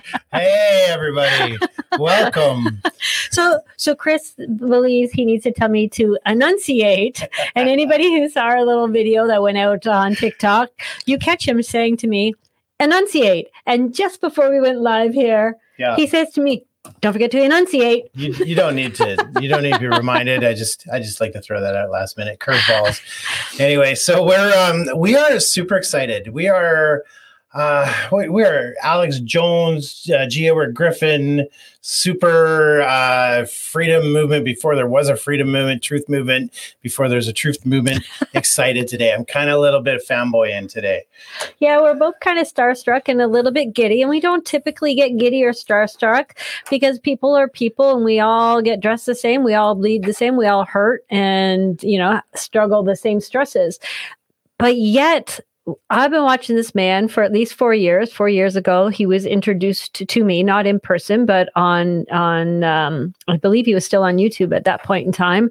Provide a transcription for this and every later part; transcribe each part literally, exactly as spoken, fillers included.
Hey, everybody. Welcome. So, so Chris believes he needs to tell me to enunciate. And anybody who saw our little video that went out on TikTok, you catch him saying to me, enunciate. And just before we went live here, yeah. he says to me, don't forget to enunciate. You, you don't need to. You don't need to be reminded. I just, I just like to throw that out last minute. Curveballs. Anyway, so we're, um, we are super excited. We are, uh, we, we are Alex Jones, uh, G. Edward Griffin, super uh, freedom movement before there was a freedom movement, truth movement before there's a truth movement. Excited today. I'm kind of a little bit fanboying today. Yeah, we're both kind of starstruck and a little bit giddy, and we don't typically get giddy or starstruck because people are people, and we all get dressed the same, we all bleed the same, we all hurt, and you know, struggle the same stresses. But yet, I've been watching this man for at least four years. Four years ago, he was introduced to, to me, not in person, but on, on um, I believe he was still on YouTube at that point in time.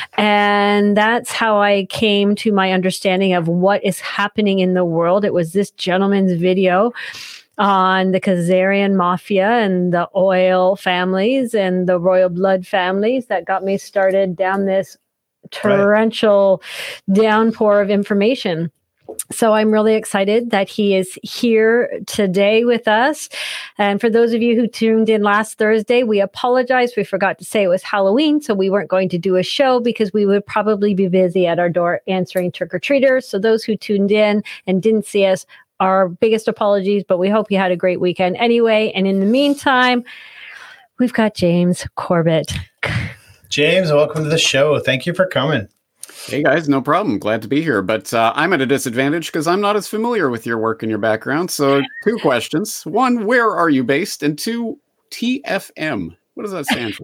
And that's how I came to my understanding of what is happening in the world. It was this gentleman's video on the Khazarian mafia and the oil families and the royal blood families that got me started down this torrential right. downpour of information. So I'm really excited that he is here today with us. And for those of you who tuned in last Thursday, we apologize. We forgot to say it was Halloween, so we weren't going to do a show because we would probably be busy at our door answering trick-or-treaters. So those who tuned in and didn't see us, our biggest apologies, but we hope you had a great weekend anyway. And in the meantime, we've got James Corbett. James, welcome to the show. Thank you for coming. Hey guys, no problem. Glad to be here. But uh, I'm at a disadvantage because I'm not as familiar with your work and your background. So two questions. One, where are you based? And two, T F M. What does that stand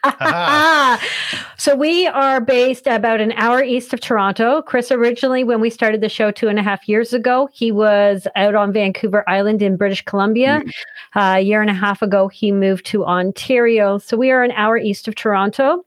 for? So we are based about an hour east of Toronto. Chris, originally, when we started the show two and a half years ago, he was out on Vancouver Island in British Columbia. Mm-hmm. Uh, a year and a half ago, he moved to Ontario. So we are an hour east of Toronto.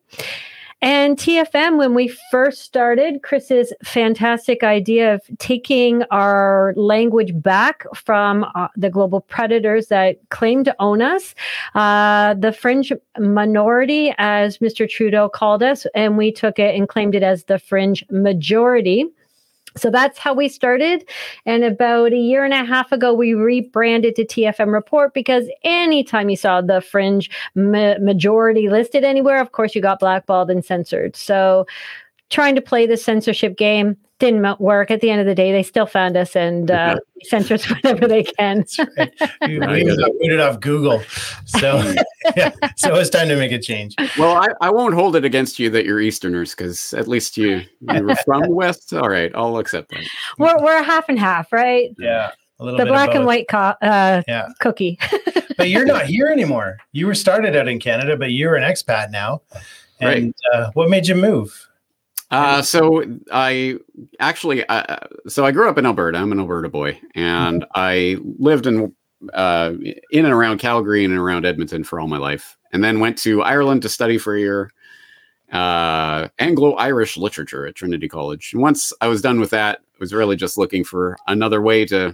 And T F M, when we first started, Chris's fantastic idea of taking our language back from uh, the global predators that claim to own us, uh, the fringe minority, as Mister Trudeau called us, and we took it and claimed it as the fringe majority. So that's how we started. And about a year and a half ago, we rebranded to T F M Report because anytime you saw the fringe ma- majority listed anywhere, of course, you got blackballed and censored. So trying to play the censorship game didn't work. At the end of the day, they still found us and uh, censor us whenever they can. That's right. We, we got booted off Google. So, yeah, so it's time to make a change. Well, I, I won't hold it against you that you're Easterners because at least you, you were from the West. All right, I'll accept that. We're we're a half and half, right? Yeah. A little the bit black and white co- uh, yeah. cookie. But you're not here anymore. You were started out in Canada, but you're an expat now. And right. uh, what made you move? Uh, so I actually, uh, so I grew up in Alberta. I'm an Alberta boy, and mm-hmm. I lived in, uh, in and around Calgary and around Edmonton for all my life, and then went to Ireland to study for a year, uh, Anglo-Irish literature at Trinity College. And once I was done with that, I was really just looking for another way to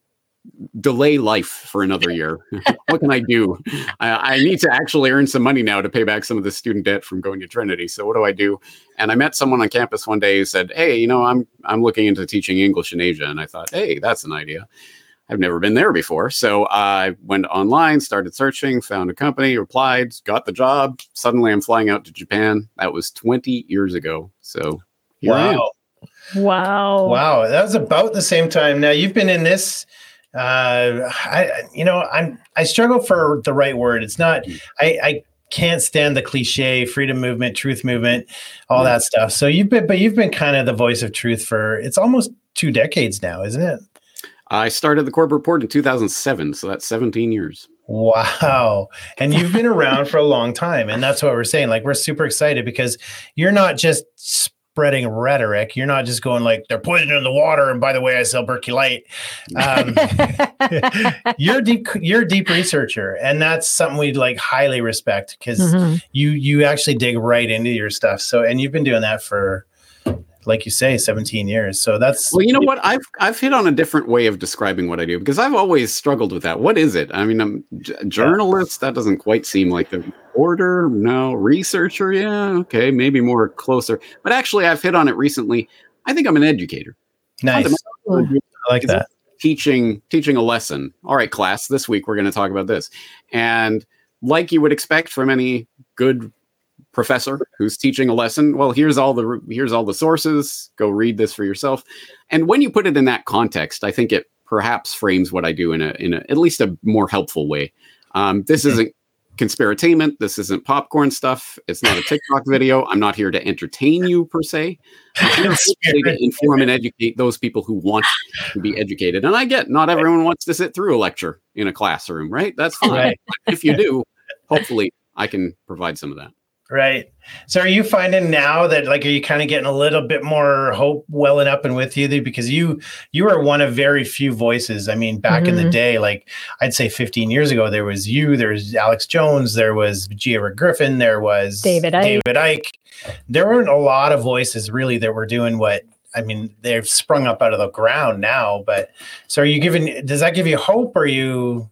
delay life for another year. What can I do? I, I need to actually earn some money now to pay back some of the student debt from going to Trinity. So what do I do? And I met someone on campus one day who said, hey, you know, I'm I'm looking into teaching English in Asia. And I thought, hey, that's an idea. I've never been there before. So I went online, started searching, found a company, applied, got the job. Suddenly I'm flying out to Japan. That was twenty years ago. So here wow. I am. Wow. Wow. That was about the same time. Now you've been in this Uh, I, you know, I'm, I struggle for the right word. It's not, I, I can't stand the cliche freedom movement, truth movement, all that stuff. So you've been, but you've been kind of the voice of truth for, it's almost two decades now, isn't it? I started the Corbett Report in two thousand seven. So that's seventeen years. Wow. And you've been around for a long time. And that's what we're saying. Like, we're super excited because you're not just spreading rhetoric. You're not just going like, they're poisoning the water, and by the way, I sell Berkey Light. Um, you're deep, you're a deep researcher, and that's something we'd like highly respect because mm-hmm. you you actually dig right into your stuff. So, and you've been doing that for like you say, seventeen years. So that's well, you know what? I've I've hit on a different way of describing what I do because I've always struggled with that. What is it? I mean, I'm a journalist. That doesn't quite seem like the order. No, researcher. Yeah, okay, maybe more closer. But actually, I've hit on it recently. I think I'm an educator. Nice. I like that. Teaching teaching a lesson. All right, class. This week we're going to talk about this, and like you would expect from any good professor who's teaching a lesson, well, here's all the here's all the sources, go read this for yourself. And when you put it in that context, I think it perhaps frames what I do in a in a at least a more helpful way. Um, this isn't conspiratainment, this isn't popcorn stuff, it's not a TikTok video. I'm not here to entertain you per se. I'm here to inform and educate those people who want to be educated. And I get not everyone wants to sit through a lecture in a classroom, right? That's fine. Right. If you do, hopefully I can provide some of that. Right. So are you finding now that like, are you kind of getting a little bit more hope welling up and with you because you, you are one of very few voices. I mean, back mm-hmm. in the day, like I'd say fifteen years ago, there was you, there's Alex Jones, there was G. Edward Griffin, there was David Icke. David Icke. There weren't a lot of voices really that were doing what, I mean, they've sprung up out of the ground now, but so are you giving, does that give you hope? Or are you,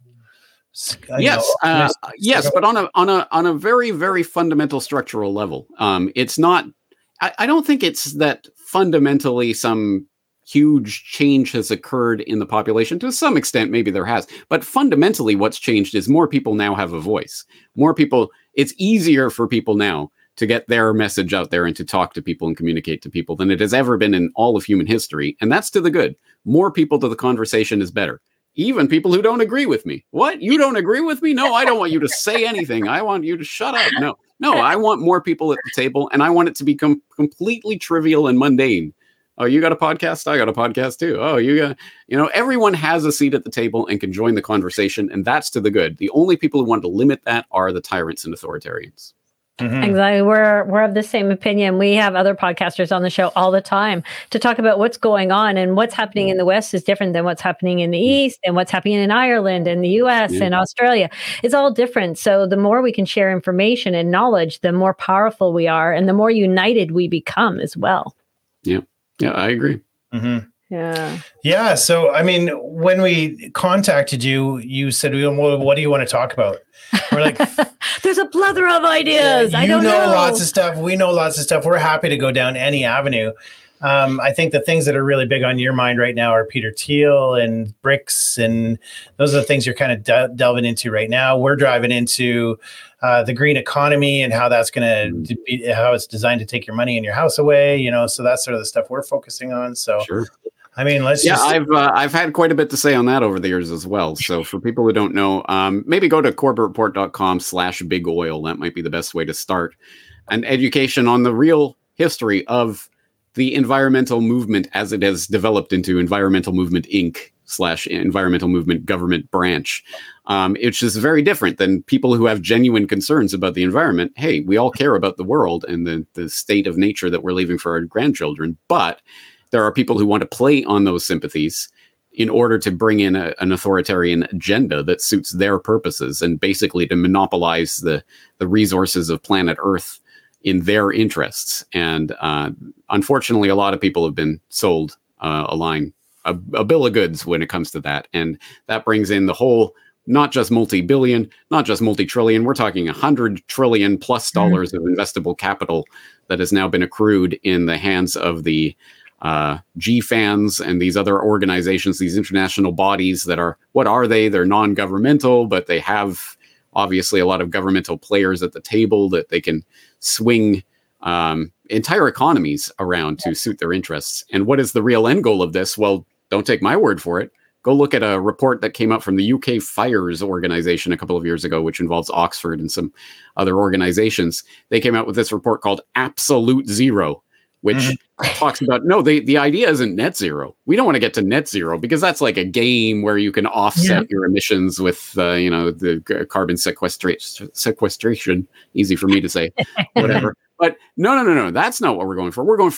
Uh, yes, know, uh, yes, but on a on a on a very very fundamental structural level. Um, it's not. I, I don't think it's that fundamentally some huge change has occurred in the population. To some extent, maybe there has, but fundamentally, what's changed is more people now have a voice. More people. It's easier for people now to get their message out there and to talk to people and communicate to people than it has ever been in all of human history, and that's to the good. More people to the conversation is better. Even people who don't agree with me. What? You don't agree with me? No, I don't want you to say anything. I want you to shut up. No, no, I want more people at the table, and I want it to become completely trivial and mundane. Oh, you got a podcast? I got a podcast too. Oh, you got, you know, everyone has a seat at the table and can join the conversation, and that's to the good. The only people who want to limit that are the tyrants and authoritarians. Mm-hmm. Exactly. We're we're of the same opinion. We have other podcasters on the show all the time to talk about what's going on, and what's happening in the West is different than what's happening in the East, and what's happening in Ireland and the U S yeah. and Australia. It's all different. So the more we can share information and knowledge, the more powerful we are, and the more united we become as well. Yeah. Yeah, I agree. Mm-hmm. Yeah. Yeah. So, I mean, when we contacted you, you said, well, what do you want to talk about? We're like, there's a plethora of ideas. Yeah, I don't know. know lots of stuff. We know lots of stuff. We're happy to go down any avenue. Um, I think the things that are really big on your mind right now are Peter Thiel and BRICS. And those are the things you're kind of de- delving into right now. We're driving into uh, the green economy and how that's going to be, how it's designed to take your money and your house away, you know, so that's sort of the stuff we're focusing on. So, sure. I mean, let's yeah, just... I've uh, I've had quite a bit to say on that over the years as well. So for people who don't know, um, maybe go to corbett report dot com slash big oil. That might be the best way to start an education on the real history of the environmental movement as it has developed into Environmental Movement Incorporated slash Environmental Movement Government Branch, um, which is very different than people who have genuine concerns about the environment. Hey, we all care about the world and the, the state of nature that we're leaving for our grandchildren, but there are people who want to play on those sympathies in order to bring in a, an authoritarian agenda that suits their purposes and basically to monopolize the, the resources of planet Earth in their interests. And uh, unfortunately, a lot of people have been sold uh, a line, a, a bill of goods when it comes to that. And that brings in the whole, not just multi-billion, not just multi-trillion, we're talking one hundred trillion plus dollars mm-hmm. of investable capital that has now been accrued in the hands of the Uh, G FANs and these other organizations, these international bodies that are, what are they? They're non-governmental, but they have obviously a lot of governmental players at the table that they can swing um, entire economies around to suit their interests. And what is the real end goal of this? Well, don't take my word for it. Go look at a report that came out from the U K Fires organization a couple of years ago, which involves Oxford and some other organizations. They came out with this report called Absolute Zero, which mm-hmm. talks about, no, the, the idea isn't net zero. We don't want to get to net zero because that's like a game where you can offset yeah. your emissions with, uh, you know, the g- carbon sequestra- sequestration. Easy for me to say, whatever. But no, no, no, no. That's not what we're going for. We're going for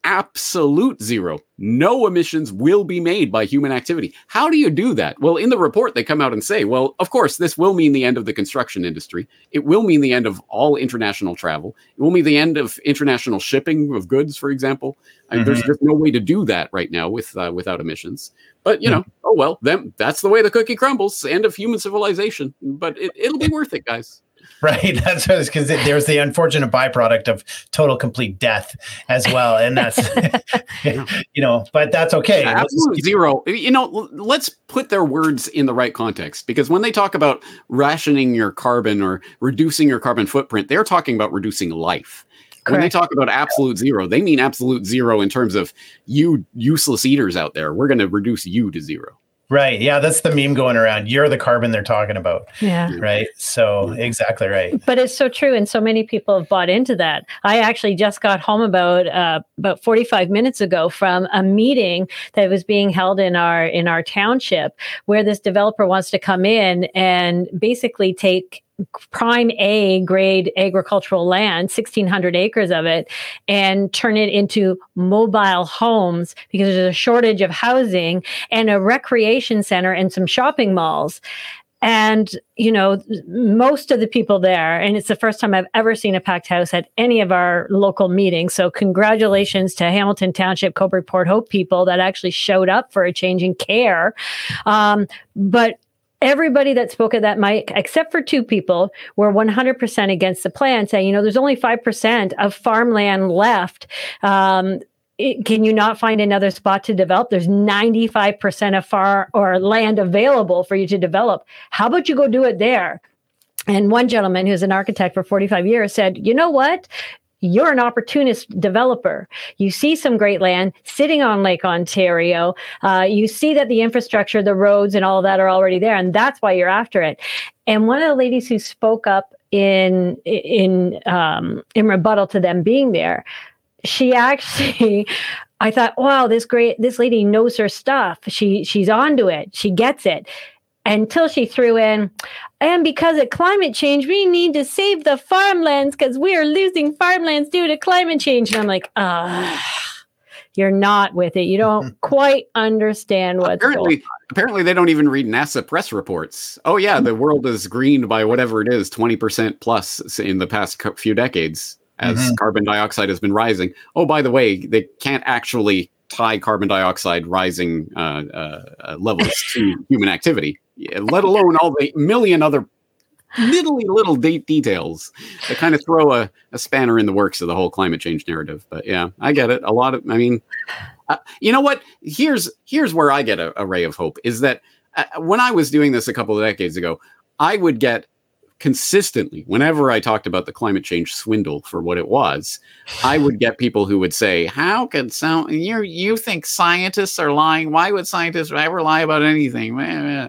absolute zero. No emissions will be made by human activity. How do you do that? Well, in the report, they come out and say, well, of course, this will mean the end of the construction industry. It will mean the end of all international travel. It will mean the end of international shipping of goods, for example. Mm-hmm. There's just no way to do that right now with uh, without emissions. But, you know, mm-hmm. oh, well, then that's the way the cookie crumbles. End of human civilization. But it, it'll be worth it, guys. Right. That's what because there's the unfortunate byproduct of total complete death as well. And that's, you know, but that's okay. Yeah, absolute zero. You know, let's put their words in the right context, because when they talk about rationing your carbon or reducing your carbon footprint, they're talking about reducing life. Correct. When they talk about absolute zero, they mean absolute zero in terms of you useless eaters out there. We're going to reduce you to zero. Right. Yeah, that's the meme going around. You're the carbon they're talking about. Yeah. Right. So exactly right. But it's so true. And so many people have bought into that. I actually just got home about uh, about forty-five minutes ago from a meeting that was being held in our in our township, where this developer wants to come in and basically take prime A grade agricultural land, sixteen hundred acres of it, and turn it into mobile homes because there's a shortage of housing, and a recreation center and some shopping malls. And, you know, most of the people there, and it's the first time I've ever seen a packed house at any of our local meetings. So congratulations to Hamilton Township, Cobourg, Port Hope people that actually showed up for a change in care. Um, but everybody that spoke at that mic, except for two people, were one hundred percent against the plan, saying, you know, there's only five percent of farmland left. Um, it, can you not find another spot to develop? There's ninety-five percent of far or land available for you to develop. How about you go do it there? And one gentleman who's an architect for forty-five years said, you know what? You're an opportunist developer. You see some great land sitting on Lake Ontario. Uh, you see that the infrastructure, the roads and all of that are already there. And that's why you're after it. And one of the ladies who spoke up in, in, um, in rebuttal to them being there, she actually, I thought, wow, this great, this lady knows her stuff. She, she's onto it. She gets it. Until she threw in, and because of climate change, we need to save the farmlands because we are losing farmlands due to climate change. And I'm like, ah, you're not with it. You don't quite understand what's apparently, going on. Apparently, they don't even read NASA press reports. Oh, yeah, the world is greened by whatever it is, twenty percent plus in the past few decades as mm-hmm. carbon dioxide has been rising. Oh, by the way, they can't actually tie carbon dioxide rising uh, uh, levels to human activity. Yeah, let alone all the million other little little de- details that kind of throw a, a spanner in the works of the whole climate change narrative. But yeah, I get it. A lot of, I mean, uh, you know what? Here's here's where I get a, a ray of hope is that uh, when I was doing this a couple of decades ago, I would get consistently, whenever I talked about the climate change swindle for what it was, I would get people who would say, how can some, you you think scientists are lying? Why would scientists ever lie about anything?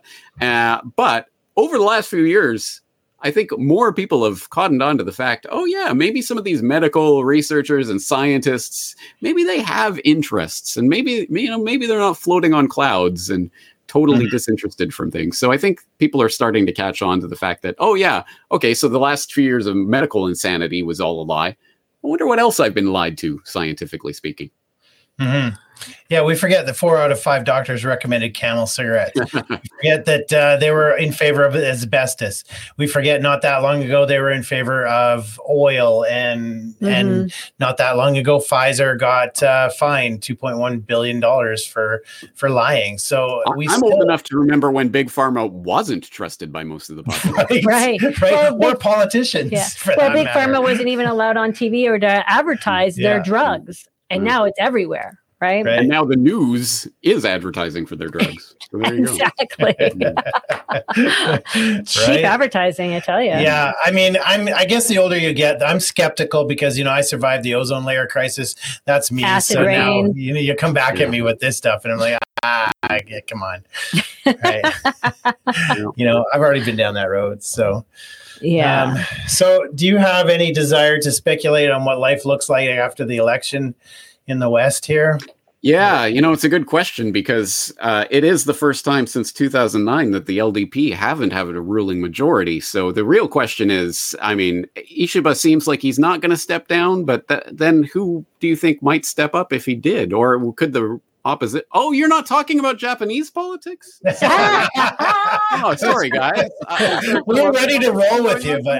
Uh, but over the last few years, I think more people have cottoned on to the fact, oh yeah, maybe some of these medical researchers and scientists, maybe they have interests and maybe, you know, maybe they're not floating on clouds and totally mm-hmm. disinterested from things. So I think people are starting to catch on to the fact that, oh yeah, okay, so the last few years of medical insanity was all a lie. I wonder what else I've been lied to, scientifically speaking. Mm-hmm. Yeah, we forget that four out of five doctors recommended Camel cigarettes. We forget that uh, they were in favor of asbestos. We forget not that long ago they were in favor of oil, and mm-hmm. and not that long ago Pfizer got uh, fined two point one billion dollars for for lying. So we I'm still, old enough to remember when Big Pharma wasn't trusted by most of the population. right, right, right. Well, or big, politicians. Yeah. For well, that Big matter. Pharma wasn't even allowed on T V or to advertise yeah. their drugs, and mm-hmm. now it's everywhere. Right? right. And now the news is advertising for their drugs. So there you exactly. go. Cheap right? advertising, I tell you. Yeah. I mean, I'm, I guess the older you get, I'm skeptical because, you know, I survived the ozone layer crisis. That's me. Acid so rain. now, you know, you come back yeah. at me with this stuff and I'm like, ah, yeah, come on. Right. You know, I've already been down that road. So, yeah. Um, so do you have any desire to speculate on what life looks like after the election in the West here? Yeah, you know, it's a good question because uh, it is the first time since two thousand nine that the L D P haven't had a ruling majority. So the real question is, I mean, Ishiba seems like he's not going to step down, but th- then who do you think might step up if he did? Or could the opposite? Oh, you're not talking about Japanese politics? Oh, sorry, guys. I, we were ready to roll with you, but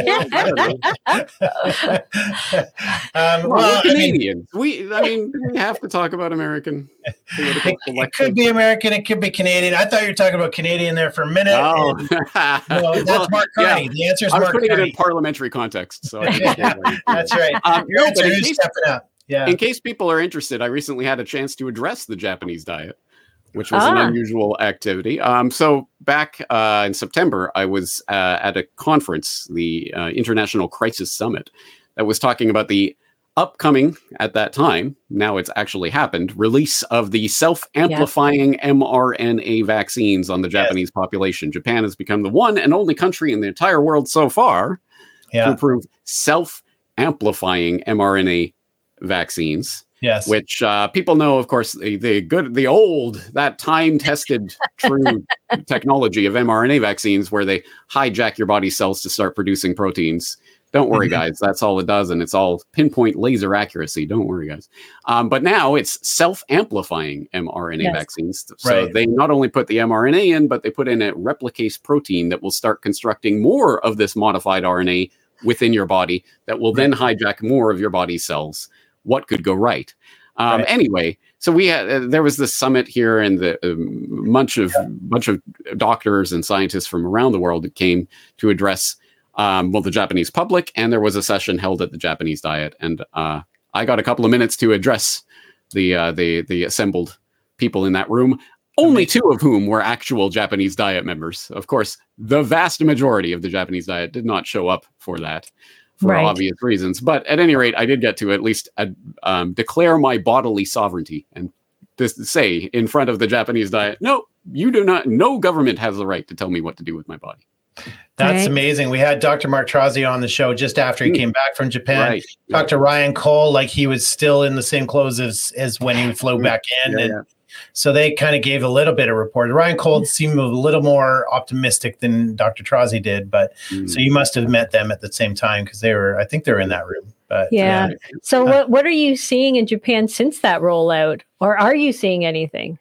um, well, we're Canadians. I mean, we, I mean, we have to talk about American political it, it could be American, it could be Canadian. I thought you were talking about Canadian there for a minute. Oh. And, well, that's well, Mark Carney. Yeah. The answer is I was Mark putting Carney. it in parliamentary context, so that's right. Um, Your no, answer but in is case- stepping up. Yeah. In case people are interested, I recently had a chance to address the Japanese diet, which was an Ah. unusual activity. Um, so back uh, in September, I was uh, at a conference, the uh, International Crisis Summit, that was talking about the upcoming, at that time, now it's actually happened, release of the self-amplifying mRNA vaccines on the Japanese yes. population. Japan has become the one and only country in the entire world so far yeah. to approve self-amplifying mRNA vaccines. Yes, which uh, people know, of course, the, the good, the old, that time-tested, true technology of mRNA vaccines, where they hijack your body cells to start producing proteins. Don't worry, mm-hmm. guys. That's all it does, and it's all pinpoint laser accuracy. Don't worry, guys. Um, but now it's self-amplifying mRNA yes. vaccines. So right. they not only put the mRNA in, but they put in a replicase protein that will start constructing more of this modified R N A within your body that will then hijack more of your body cells. What could go right? Um, right. Anyway, so we had, uh, there was this summit here, and the uh, bunch of yeah. bunch of doctors and scientists from around the world that came to address um, well the Japanese public, and there was a session held at the Japanese Diet, and uh, I got a couple of minutes to address the uh, the the assembled people in that room. Only two of whom were actual Japanese Diet members. Of course, the vast majority of the Japanese Diet did not show up for that. For right. obvious reasons. But at any rate, I did get to at least uh, um, declare my bodily sovereignty and just say in front of the Japanese Diet, no, you do not, no government has the right to tell me what to do with my body. That's right. amazing. We had Doctor Mark Trazzi on the show just after he mm. came back from Japan. Right. Talked yeah. to Ryan Cole like he was still in the same clothes as, as when he flew back in. Yeah, and yeah. So they kind of gave a little bit of report. Ryan Cole seemed a little more optimistic than Doctor Trazzi did, but mm. so you must have met them at the same time because they were, I think they were in that room. But yeah. yeah. So uh, what what are you seeing in Japan since that rollout, or are you seeing anything?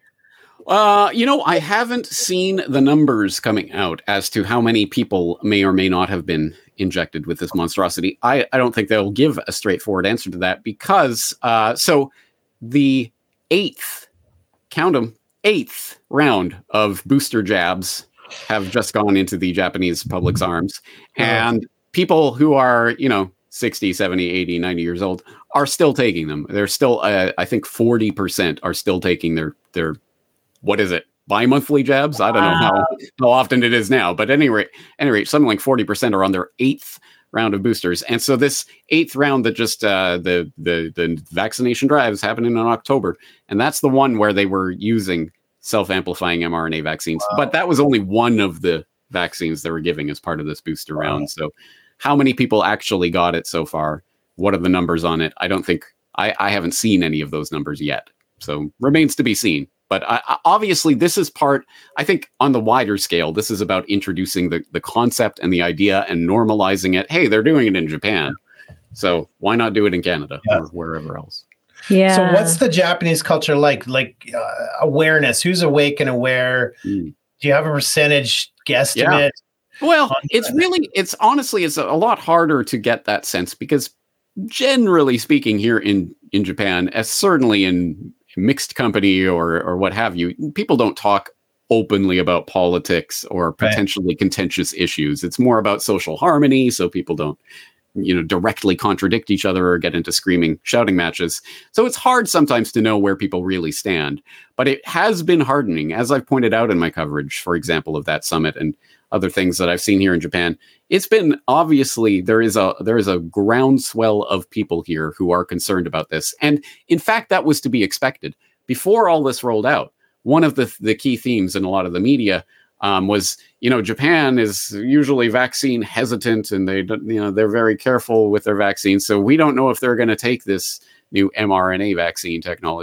Uh, you know, I haven't seen the numbers coming out as to how many people may or may not have been injected with this monstrosity. I, I don't think they'll give a straightforward answer to that because uh, so the eighth. Count them, eighth round of booster jabs have just gone into the Japanese public's arms. And people who are, you know, sixty, seventy, eighty, ninety years old are still taking them. They're still, uh, I think forty percent are still taking their, their, what is it, bi-monthly jabs? I don't know how, how often it is now. But at any rate, any rate, something like forty percent are on their eighth round of boosters. And so this eighth round that just uh, the, the the vaccination drive is happening in October. And that's the one where they were using self-amplifying mRNA vaccines. Wow. But that was only one of the vaccines they were giving as part of this booster wow. round. So how many people actually got it so far? What are the numbers on it? I don't think, I, I haven't seen any of those numbers yet. So remains to be seen. But I, obviously, this is part, I think, on the wider scale, this is about introducing the, the concept and the idea and normalizing it. Hey, they're doing it in Japan. So why not do it in Canada yeah. or wherever else? Yeah. So what's the Japanese culture like? Like uh, awareness? Who's awake and aware? Mm. Do you have a percentage guesstimate? Yeah. Well, it's really, it's honestly, it's a lot harder to get that sense because generally speaking here in, in Japan, as certainly in mixed company or or what have you, people don't talk openly about politics or potentially right. contentious issues. It's more about social harmony, so people don't, you know, directly contradict each other or get into screaming, shouting matches. So it's hard sometimes to know where people really stand. But it has been hardening, as I've pointed out in my coverage, for example, of that summit and other things that I've seen here in Japan. It's been obviously there is a there is a groundswell of people here who are concerned about this. And in fact, that was to be expected. Before all this rolled out, one of the, the key themes in a lot of the media um, was, you know, Japan is usually vaccine hesitant and they, you know, they're very careful with their vaccines. So we don't know if they're going to take this new mRNA vaccine technology.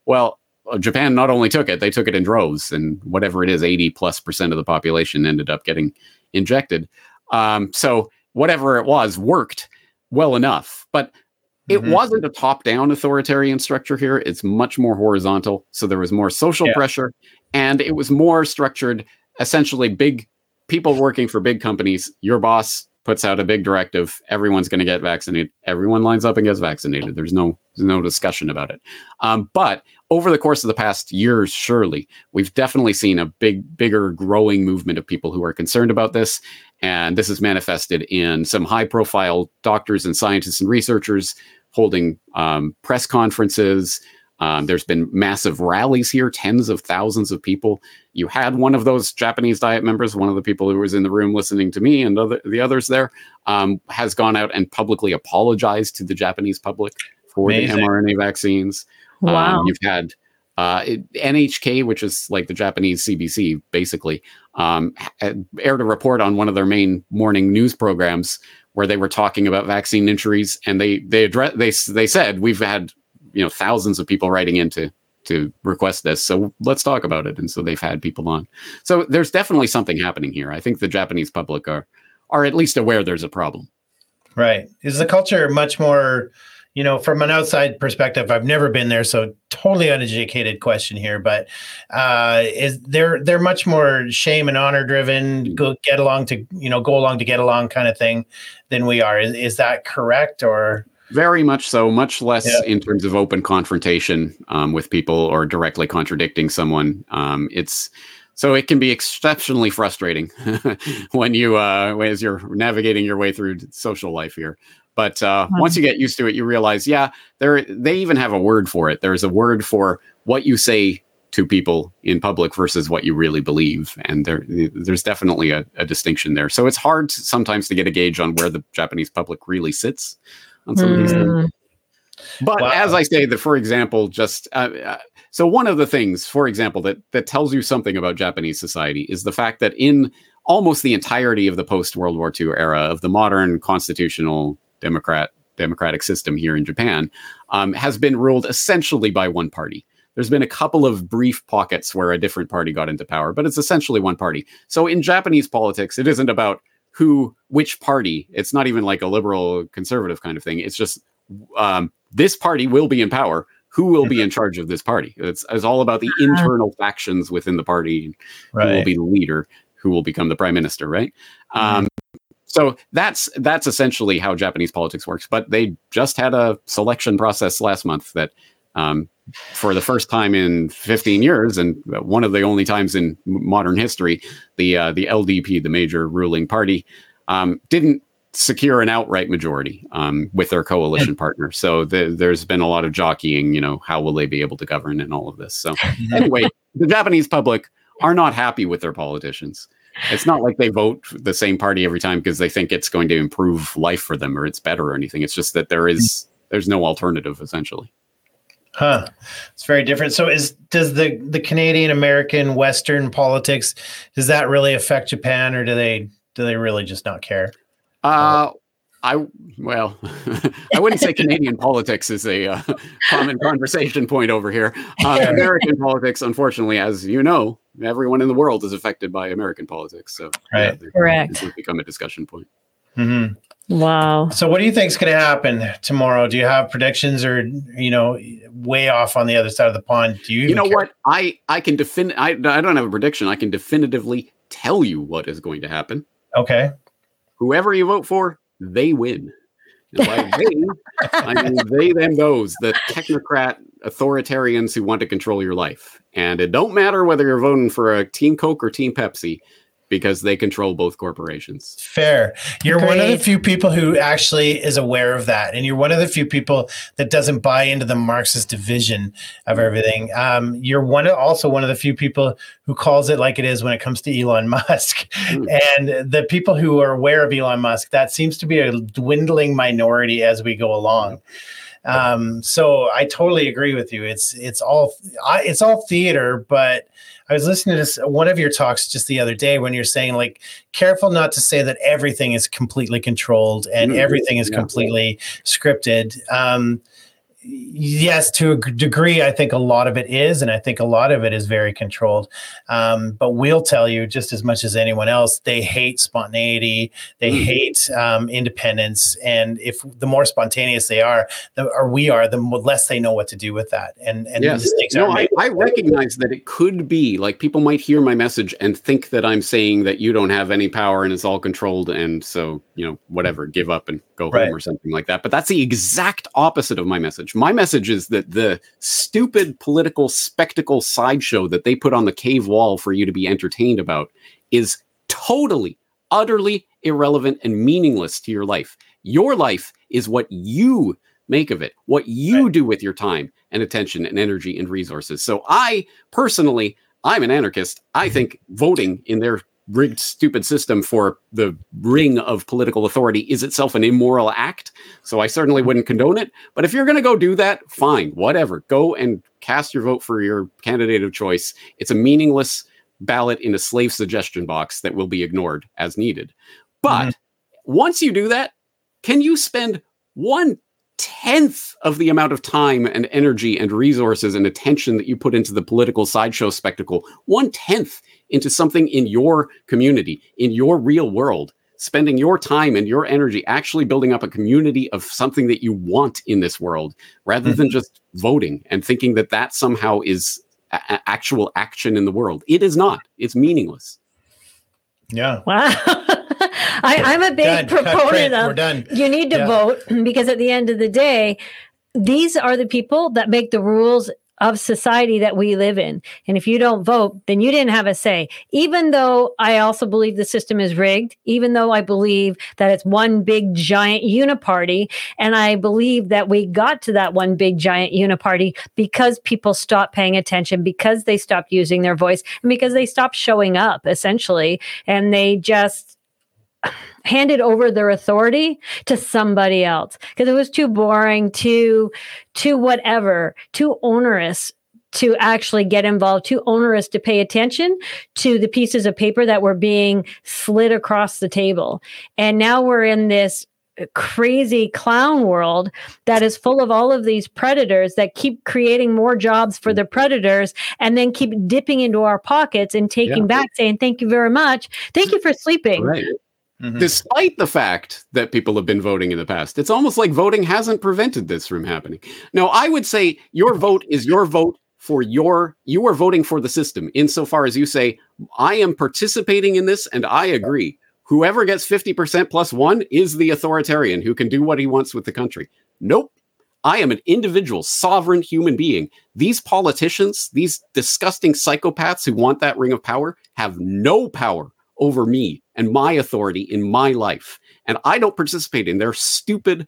Well, Japan not only took it, they took it in droves, and whatever it is, eighty plus percent of the population ended up getting injected. Um, so whatever it was worked well enough, but it mm-hmm. wasn't a top-down authoritarian structure here. It's much more horizontal. So there was more social yeah. pressure, and it was more structured, essentially big people working for big companies. Your boss puts out a big directive. Everyone's going to get vaccinated. Everyone lines up and gets vaccinated. There's no, there's no discussion about it. Um, but over the course of the past years, surely, we've definitely seen a big, bigger growing movement of people who are concerned about this. And this is manifested in some high-profile doctors and scientists and researchers holding um, press conferences. Um, there's been massive rallies here, tens of thousands of people. You had one of those Japanese Diet members, one of the people who was in the room listening to me and other, the others there, um, has gone out and publicly apologized to the Japanese public for Amazing. the mRNA vaccines. Wow. Um, you've had uh, N H K, which is like the Japanese C B C, basically, um, aired a report on one of their main morning news programs where they were talking about vaccine injuries, and they they address they they said we've had you know thousands of people writing in to to request this, so let's talk about it. And so they've had people on. So there's definitely something happening here. I think the Japanese public are are at least aware there's a problem. Right. Is the culture much more, you know, from an outside perspective, I've never been there, so totally uneducated question here, but uh, is they're they're much more shame and honor driven, go get along to, you know, go along to get along kind of thing than we are. Is, is that correct? Or very much so, much less yeah. in terms of open confrontation um, with people or directly contradicting someone. Um, it's so it can be exceptionally frustrating when you uh, as you're navigating your way through social life here. But uh, mm-hmm. once you get used to it, you realize, yeah, there they even have a word for it. There's a word for what you say to people in public versus what you really believe. And there, there's definitely a, a distinction there. So it's hard to, sometimes to get a gauge on where the Japanese public really sits on some mm. of these things. But wow. as I say, that, for example, just uh, uh, so one of the things, for example, that that tells you something about Japanese society is the fact that in almost the entirety of the post-World War Two era of the modern constitutional Democrat democratic system here in Japan um, has been ruled essentially by one party. There's been a couple of brief pockets where a different party got into power, but it's essentially one party. So in Japanese politics, it isn't about who, which party. It's not even like a liberal conservative kind of thing. It's just um, this party will be in power. Who will be in charge of this party? It's, it's all about the internal factions within the party. Right. Who will be the leader? Who will become the prime minister? Right. Mm-hmm. Um, So that's that's essentially how Japanese politics works. But they just had a selection process last month that um, for the first time in fifteen years, and one of the only times in modern history, the uh, the L D P, the major ruling party, um, didn't secure an outright majority um, with their coalition partner. So the, there's been a lot of jockeying, you know, how will they be able to govern and all of this. So anyway, the Japanese public are not happy with their politicians. It's not like they vote for the same party every time because they think it's going to improve life for them or it's better or anything. It's just that there is there's no alternative, essentially. Huh. It's very different. So is does the, the Canadian, American, Western politics, does that really affect Japan, or do they do they really just not care? Uh I well, I wouldn't say Canadian politics is a uh, common conversation point over here. Uh, American politics, unfortunately, as you know, everyone in the world is affected by American politics. So, right, yeah, correct. It would become a discussion point. Mm-hmm. Wow. So, what do you think is going to happen tomorrow? Do you have predictions, or you know, way off on the other side of the pond? Do you? You know care? what? I I can defin. I I don't have a prediction. I can definitively tell you what is going to happen. Okay. Whoever you vote for, they win. And by they, I mean they, them, those, the technocrat authoritarians who want to control your life. And it don't matter whether you're voting for a Team Coke or Team Pepsi, because they control both corporations. Fair. You're Great. one of the few people who actually is aware of that. And you're one of the few people that doesn't buy into the Marxist division of everything. Um, you're one of, also one of the few people who calls it like it is when it comes to Elon Musk. Mm. And the people who are aware of Elon Musk, that seems to be a dwindling minority as we go along. Um, so I totally agree with you. It's, it's all, it's all theater, but I was listening to one of your talks just the other day when you're saying, like, careful not to say that everything is completely controlled and mm-hmm. everything is yeah. completely scripted. Um, Yes, to a g- degree, I think a lot of it is, and I think a lot of it is very controlled. Um, but we'll tell you just as much as anyone else, they hate spontaneity, they Mm. hate um, independence, and if the more spontaneous they are, the, or we are, the more, less they know what to do with that. And and Yes. mistakes No, are I, made. I recognize that it could be like people might hear my message and think that I'm saying that you don't have any power and it's all controlled. And so, you know, whatever, give up and go Right. home or something like that. But that's the exact opposite of my message. My message is that the stupid political spectacle sideshow that they put on the cave wall for you to be entertained about is totally, utterly irrelevant and meaningless to your life. Your life is what you make of it, what you Right. do with your time and attention and energy and resources. So I personally, I'm an anarchist. I think voting in their rigged, stupid system for the ring of political authority is itself an immoral act. So I certainly wouldn't condone it. But if you're going to go do that, fine, whatever. Go and cast your vote for your candidate of choice. It's a meaningless ballot in a slave suggestion box that will be ignored as needed. But Mhm. once you do that, can you spend one tenth of the amount of time and energy and resources and attention that you put into the political sideshow spectacle, one tenth into something in your community, in your real world, spending your time and your energy actually building up a community of something that you want in this world, rather Mhm. than just voting and thinking that that somehow is a- a- actual action in the world. It is not. It's meaningless. Yeah. Wow. I, I'm a big Done. Cut, proponent print. We're of done. you need to Yeah. vote because at the end of the day, these are the people that make the rules of society that we live in. And if you don't vote, then you didn't have a say. Even though I also believe the system is rigged, even though I believe that it's one big giant uniparty, and I believe that we got to that one big giant uniparty because people stopped paying attention, because they stopped using their voice, and because they stopped showing up, essentially, and they just handed over their authority to somebody else because it was too boring, too, too whatever, too onerous to actually get involved, too onerous to pay attention to the pieces of paper that were being slid across the table. And now we're in this crazy clown world that is full of all of these predators that keep creating more jobs for the predators and then keep dipping into our pockets and taking Yeah. back, saying, thank you very much. Thank you for sleeping. Right. Mhm. Despite the fact that people have been voting in the past, it's almost like voting hasn't prevented this from happening. Now, I would say your vote is your vote for your, you are voting for the system insofar as you say, I am participating in this and I agree. Whoever gets fifty percent plus one is the authoritarian who can do what he wants with the country. Nope. I am an individual, sovereign human being. These politicians, these disgusting psychopaths who want that ring of power have no power over me and my authority in my life. And I don't participate in their stupid,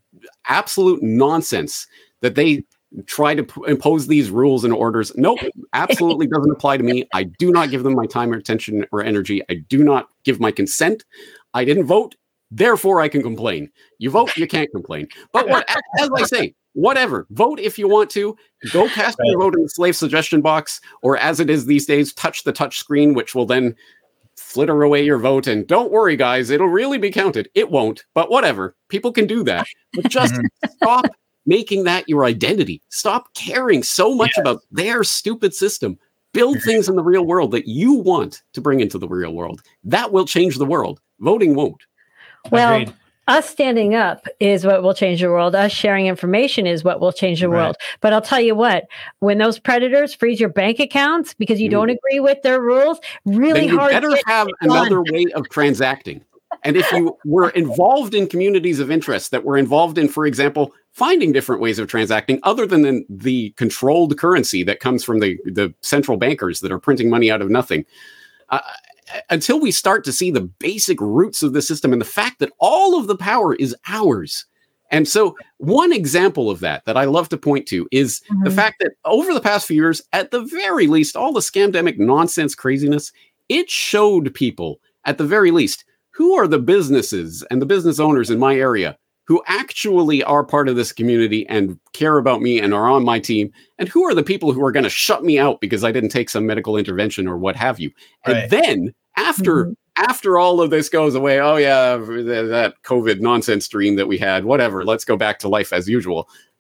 absolute nonsense that they try to p- impose these rules and orders. Nope, absolutely doesn't apply to me. I do not give them my time or attention or energy. I do not give my consent. I didn't vote, therefore I can complain. You vote, you can't complain. But what, as I say, whatever. Vote if you want to. Go cast Right. your vote in the slave suggestion box, or as it is these days, touch the touch screen, which will then flitter away your vote. And don't worry, guys, it'll really be counted. It won't, but whatever. People can do that. But just stop making that your identity. Stop caring so much Yes. about their stupid system. Build things in the real world that you want to bring into the real world. That will change the world. Voting won't. Well, Agreed. us standing up is what will change the world. Us sharing information is what will change the Right. world. But I'll tell you what, when those predators freeze your bank accounts because you Mm. don't agree with their rules, really Then you hard. better shit have gets done. another way of transacting. And if you were involved in communities of interest that were involved in, for example, finding different ways of transacting other than the, the controlled currency that comes from the, the central bankers that are printing money out of nothing, uh, until we start to see the basic roots of the system and the fact that all of the power is ours. And so one example of that that I love to point to is the Mhm. fact that over the past few years, at the very least, all the scamdemic nonsense craziness, it showed people at the very least who are the businesses and the business owners in my area who actually are part of this community and care about me and are on my team, and who are the people who are going to shut me out because I didn't take some medical intervention or what have you. And Right. then after Mhm. after all of this goes away, oh yeah, th- that COVID nonsense dream that we had, whatever, let's go back to life as usual.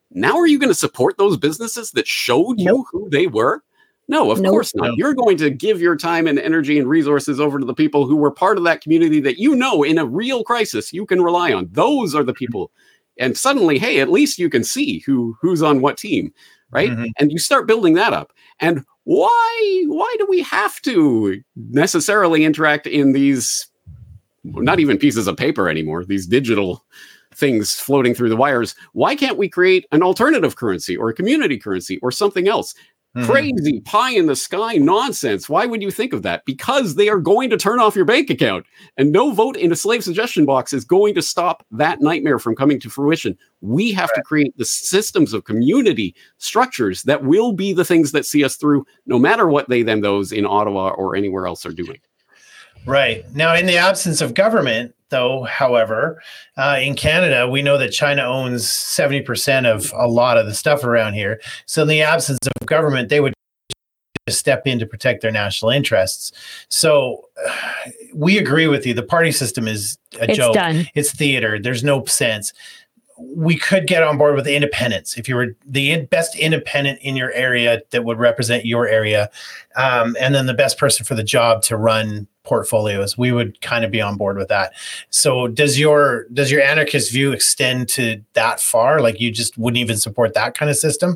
Now are you going to support those businesses that showed you Nope. who they were? No, of Nope. course not. Nope. You're going to give your time and energy and resources over to the people who were part of that community that you know in a real crisis you can rely on. Those are the people. And suddenly, hey, at least you can see who who's on what team, right? Mhm. And you start building that up. And why why do we have to necessarily interact in these, not even pieces of paper anymore, these digital things floating through the wires? Why can't we create an alternative currency or a community currency or something else? Mhm. Crazy pie in the sky nonsense. Why would you think of that? Because they are going to turn off your bank account, and no vote in a slave suggestion box is going to stop that nightmare from coming to fruition. We have to create the systems of community structures that will be the things that see us through, no matter what they, them, those in Ottawa or anywhere else are doing. Right. Now, in the absence of government, though, however, uh, in Canada, we know that China owns seventy percent of a lot of the stuff around here. So in the absence of government, they would just step in to protect their national interests. So uh, we agree with you. The party system is a It's joke. done. It's theater. There's no sense. We could get on board with independence if you were the in- best independent in your area that would represent your area, um, and then the best person for the job to run portfolios. We would kind of be on board with that. So does your does your anarchist view extend to that far? Like you just wouldn't even support that kind of system?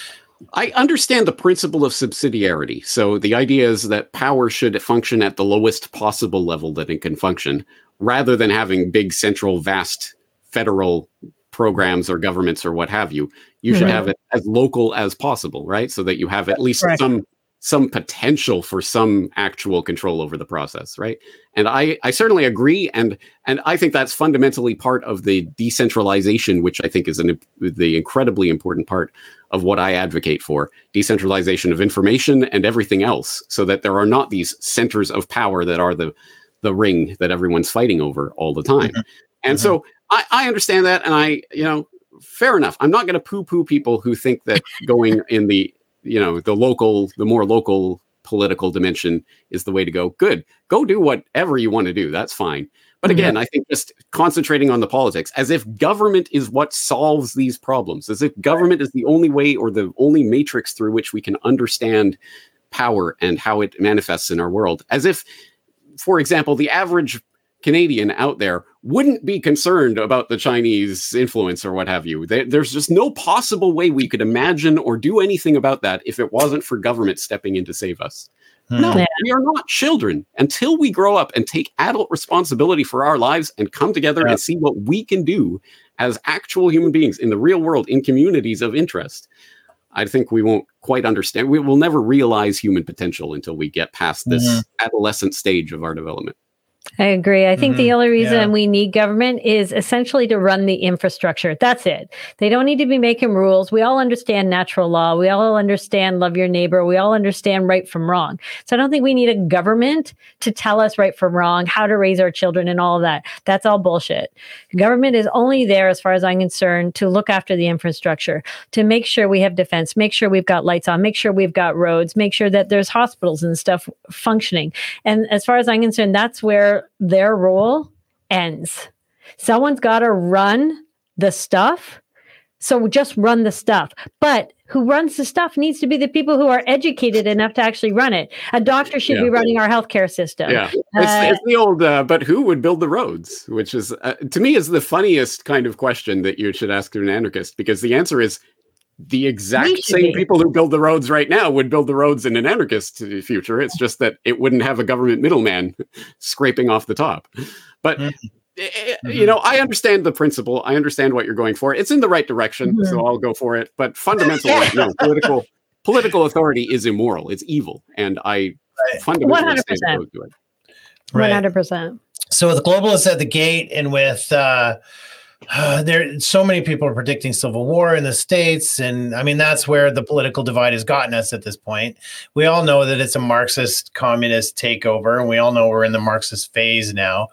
I understand the principle of subsidiarity. So the idea is that power should function at the lowest possible level that it can function, rather than having big central vast federal programs or governments or what have you. You should Right. have it as local as possible, right? So that you have at least Correct. some some potential for some actual control over the process, right? And I, I certainly agree, and and I think that's fundamentally part of the decentralization, which I think is an, the incredibly important part of what I advocate for: decentralization of information and everything else, so that there are not these centers of power that are the the ring that everyone's fighting over all the time. Mhm. And Mhm. so I, I understand that, and I, you know, fair enough. I'm not going to poo-poo people who think that going in the, you know, the local, the more local political dimension is the way to go. Good. Go do whatever you want to do. That's fine. But again, I think just concentrating on the politics, as if government is what solves these problems, as if government is the only way or the only matrix through which we can understand power and how it manifests in our world. As if, for example, the average Canadian out there wouldn't be concerned about the Chinese influence or what have you. They, there's just no possible way we could imagine or do anything about that if it wasn't for government stepping in to save us. Hmm. No, Yeah. we are not children. Until we grow up and take adult responsibility for our lives and come together Yeah. and see what we can do as actual human beings in the real world, in communities of interest, I think we won't quite understand. We will never realize human potential until we get past this Mhm. adolescent stage of our development. I agree. I think the Mhm. only reason Yeah. we need government is essentially to run the infrastructure. That's it. They don't need to be making rules. We all understand natural law. We all understand love your neighbor. We all understand right from wrong. So I don't think we need a government to tell us right from wrong, how to raise our children and all of that. That's all bullshit. Government is only there, as far as I'm concerned, to look after the infrastructure, to make sure we have defense, make sure we've got lights on, make sure we've got roads, make sure that there's hospitals and stuff functioning. And as far as I'm concerned, that's where their role ends. Someone's got to run the stuff. So just run the stuff. But who runs the stuff needs to be the people who are educated enough to actually run it. A doctor should Yeah. be running our healthcare system. Yeah, it's, Uh, it's the old, uh, but who would build the roads? Which is, uh, to me, is the funniest kind of question that you should ask an anarchist, because the answer is the We exact should same be. people who build the roads right now would build the roads in an anarchist future. It's just that it wouldn't have a government middleman scraping off the top. But Mhm. eh, you know, I understand the principle. I understand what you're going for. It's in the right direction, Mhm. so I'll go for it. But fundamentally, no, political political authority is immoral. It's evil, and I Right. fundamentally one hundred stand percent. opposed to it. one Right. hundred percent. So with globalists at the gate, and with uh, uh, there, so many people are predicting civil war in the States, and I mean that's where the political divide has gotten us at this point. We all know that it's a Marxist communist takeover, and we all know we're in the Marxist phase now.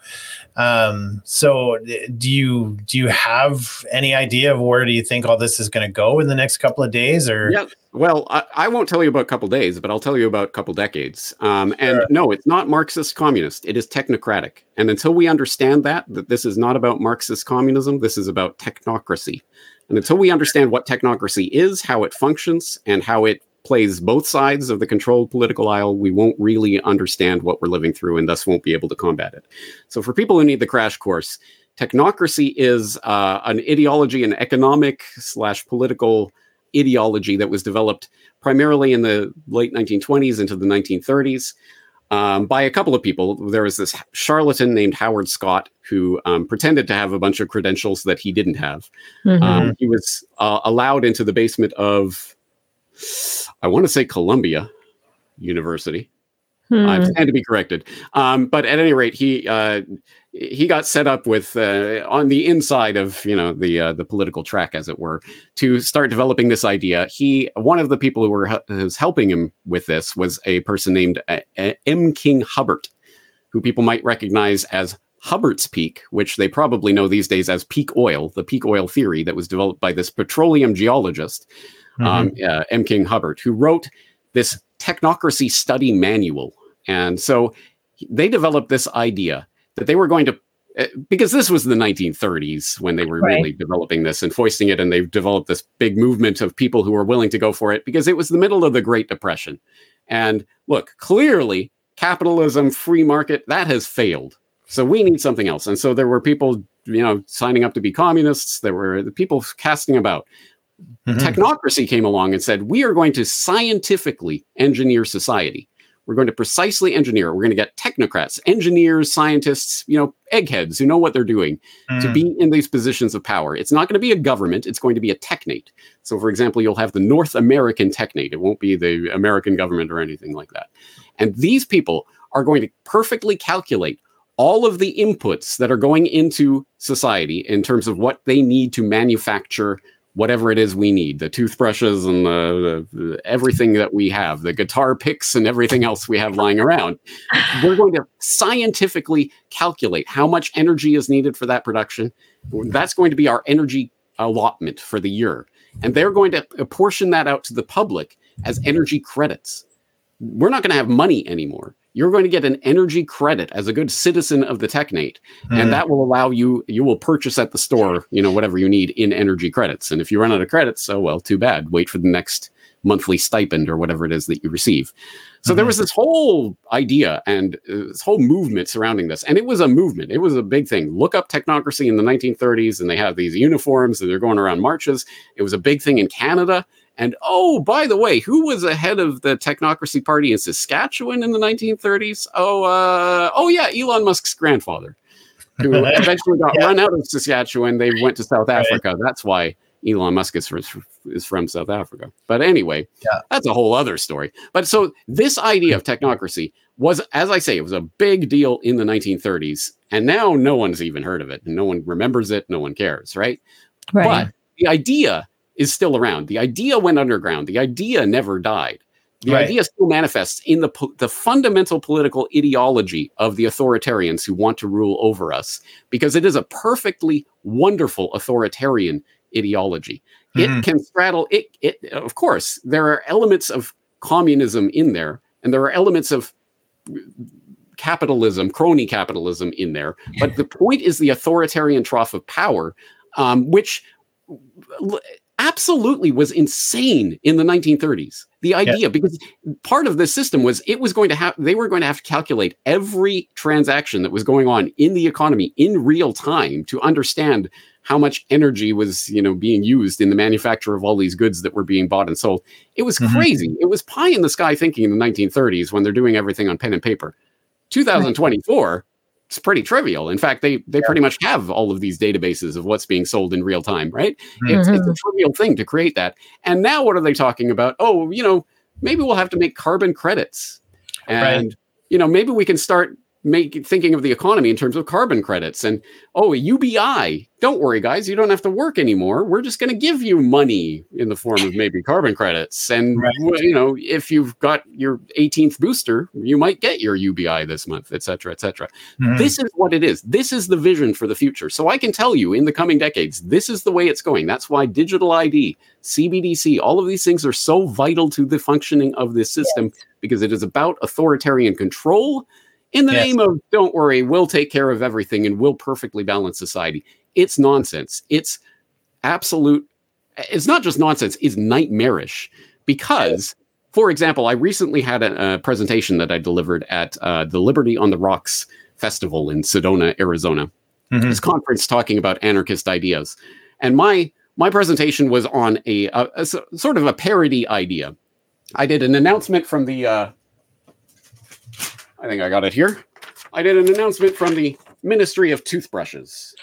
Um, so do you do you have any idea of where do you think all this is going to go in the next couple of days? Or yeah, well, I, I won't tell you about a couple days, but I'll tell you about a couple decades. Um, and Sure. no, it's not Marxist communist. It is technocratic. And until we understand that, that this is not about Marxist communism, this is about technocracy. And until we understand what technocracy is, how it functions, and how it plays both sides of the controlled political aisle, we won't really understand what we're living through and thus won't be able to combat it. So for people who need the crash course, technocracy is uh, an ideology, an economic slash political ideology that was developed primarily in the late nineteen twenties into the nineteen thirties um, by a couple of people. There was this charlatan named Howard Scott who um, pretended to have a bunch of credentials that he didn't have. Mhm. Um, he was uh, allowed into the basement of, I want to say Columbia University. Hmm. I stand to be corrected. Um, but at any rate, he uh, he got set up with uh, on the inside of you know the uh, the political track, as it were, to start developing this idea. He one of the people who were who was helping him with this was a person named uh, M. King Hubbert, who people might recognize as Hubbert's Peak, which they probably know these days as peak oil, the peak oil theory that was developed by this petroleum geologist, mm-hmm. um, uh, M. King Hubbert, who wrote this technocracy study manual. And so they developed this idea that they were going to, uh, because this was the nineteen thirties when they were Right. really developing this and foisting it, and they've developed this big movement of people who were willing to go for it because it was the middle of the Great Depression. And look, clearly capitalism, free market, that has failed. So we need something else. And so there were people, you know, signing up to be communists. There were the people casting about. Mhm. Technocracy came along and said, we are going to scientifically engineer society. We're going to precisely engineer it. We're going to get technocrats, engineers, scientists, you know, eggheads who know what they're doing to Mm. be in these positions of power. It's not going to be a government. It's going to be a technate. So, for example, you'll have the North American technate. It won't be the American government or anything like that. And these people are going to perfectly calculate all of the inputs that are going into society in terms of what they need to manufacture whatever it is we need, the toothbrushes and the, the, the everything that we have, the guitar picks and everything else we have lying around. We're going to scientifically calculate how much energy is needed for that production. That's going to be our energy allotment for the year. And they're going to apportion that out to the public as energy credits. We're not going to have money anymore. You're going to get an energy credit as a good citizen of the technate. Mm. And that will allow you, you will purchase at the store, you know, whatever you need in energy credits. And if you run out of credits, oh, well, too bad. Wait for the next monthly stipend or whatever it is that you receive. So Mm-hmm. there was this whole idea and uh, this whole movement surrounding this. And it was a movement. It was a big thing. Look up technocracy in the nineteen thirties, and they have these uniforms and they're going around marches. It was a big thing in Canada. And oh, by the way, who was ahead of the technocracy party in Saskatchewan in the nineteen thirties? Oh, uh, oh yeah, Elon Musk's grandfather, who eventually got Yeah. run out of Saskatchewan. They went to South Right. Africa. That's why Elon Musk is, is from South Africa. But anyway, Yeah. that's a whole other story. But so this idea of technocracy was, as I say, it was a big deal in the nineteen thirties. And now no one's even heard of it. And no one remembers it. No one cares, right? Right. But the idea is still around. The idea went underground. The idea never died. The Right. idea still manifests in the po- the fundamental political ideology of the authoritarians who want to rule over us, because it is a perfectly wonderful authoritarian ideology. Mhm. It can straddle it, it. Of course, there are elements of communism in there, and there are elements of capitalism, crony capitalism in there. But the point is the authoritarian trough of power, um, which l- absolutely was insane in the nineteen thirties. The idea, because part of this system was it was going to have, they were going to have to calculate every transaction that was going on in the economy in real time to understand how much energy was, you know, being used in the manufacture of all these goods that were being bought and sold. It was Mhm. crazy. It was pie in the sky thinking in the nineteen thirties when they're doing everything on pen and paper. twenty twenty-four, it's pretty trivial. In fact, they they pretty much have all of these databases of what's being sold in real time, right? It's, it's a trivial thing to create that. And now what are they talking about? Oh, you know, maybe we'll have to make carbon credits. And, Right. you know, maybe we can start make thinking of the economy in terms of carbon credits and, oh, U B I. Don't worry, guys, you don't have to work anymore. We're just going to give you money in the form of maybe carbon credits. And, right. you know, if you've got your eighteenth booster, you might get your U B I this month, et cetera, et cetera. Mm-hmm. This is what it is. This is the vision for the future. So I can tell you in the coming decades, this is the way it's going. That's why digital I D, C B D C, all of these things are so vital to the functioning of this system yes. because it is about authoritarian control in the yes. name of, don't worry, we'll take care of everything and we'll perfectly balance society. It's nonsense. It's absolute. It's not just nonsense. It's nightmarish because, for example, I recently had a, a presentation that I delivered at uh, the Liberty on the Rocks Festival in Sedona, Arizona. Mm-hmm. This conference talking about anarchist ideas. And my my presentation was on a, a, a sort of a parody idea. I did an announcement from the... Uh, I think I got it here. I did an announcement from the Ministry of Toothbrushes.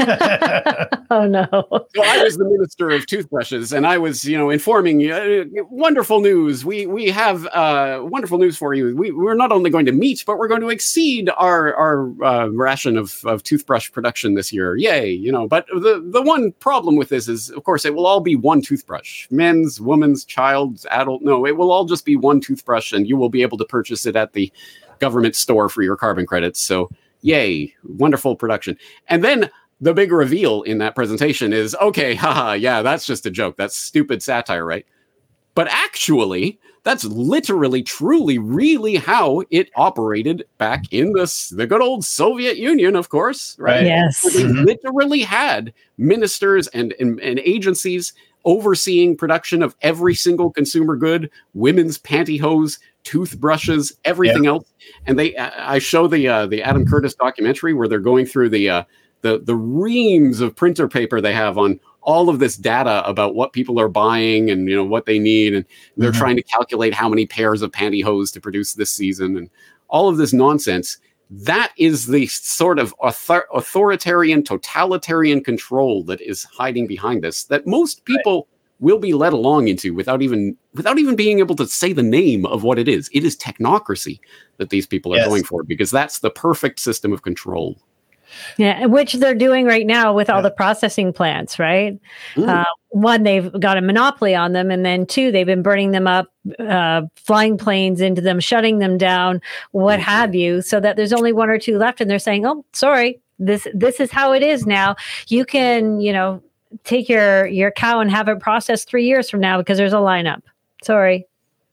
Oh, no. So I was the Minister of Toothbrushes, and I was, you know, informing you, uh, wonderful news. We we have uh, wonderful news for you. We, we're not only going to meet, but we're going to exceed our, our uh, ration of, of toothbrush production this year. Yay, you know. But the, the one problem with this is, of course, it will all be one toothbrush. Men's, women's, child's, adult. No, it will all just be one toothbrush, and you will be able to purchase it at the government store for your carbon credits. So yay, wonderful production. And then the big reveal in that presentation is, okay, haha, yeah, that's just a joke. That's stupid satire, right? But actually, that's literally, truly, really how it operated back in the, the good old Soviet Union, of course, right? Yes. They Mm-hmm. literally had ministers and, and, and agencies overseeing production of every single consumer good, women's pantyhose, toothbrushes, everything yeah. else. And they, I show the uh, the Adam Curtis documentary where they're going through the uh, the the reams of printer paper they have on all of this data about what people are buying and, you know, what they need, and they're mm-hmm. trying to calculate how many pairs of pantyhose to produce this season, and all of this nonsense. That is the sort of author- authoritarian, totalitarian control that is hiding behind this, that most people right. will be led along into without even without even being able to say the name of what it is. It is technocracy that these people are yes. going for, because that's the perfect system of control. Yeah, which they're doing right now with all the processing plants, right? Mm. Uh, one, they've got a monopoly on them, and then two, they've been burning them up, uh, flying planes into them, shutting them down, what mm. have you, so that there's only one or two left, and they're saying, "Oh, sorry, this this is how it is now. You can, you know, take your your cow and have it processed three years from now because there's a lineup. Sorry."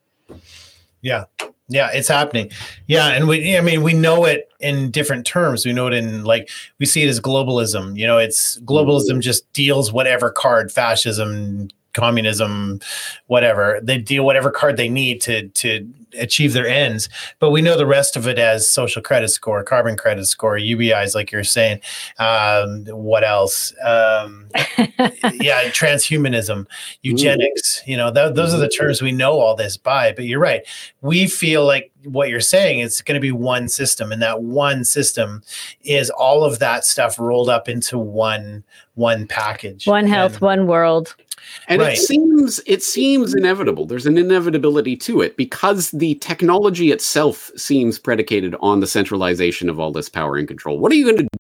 Yeah. Yeah, it's happening. Yeah, and we, I mean, we know it in different terms. We know it in, like, we see it as globalism. You know, it's globalism just deals whatever card, fascism, communism, whatever. They deal whatever card they need to to achieve their ends. But we know the rest of it as social credit score, carbon credit score, U B Is, like you're saying. Um, what else? Um, yeah, transhumanism, eugenics. You know, th- those are the terms we know all this by. But you're right. We feel like what you're saying is going to be one system, and that one system is all of that stuff rolled up into one one package. One health, and, one world. And right. it seems it seems inevitable. There's an inevitability to it because the technology itself seems predicated on the centralization of all this power and control. What are you going to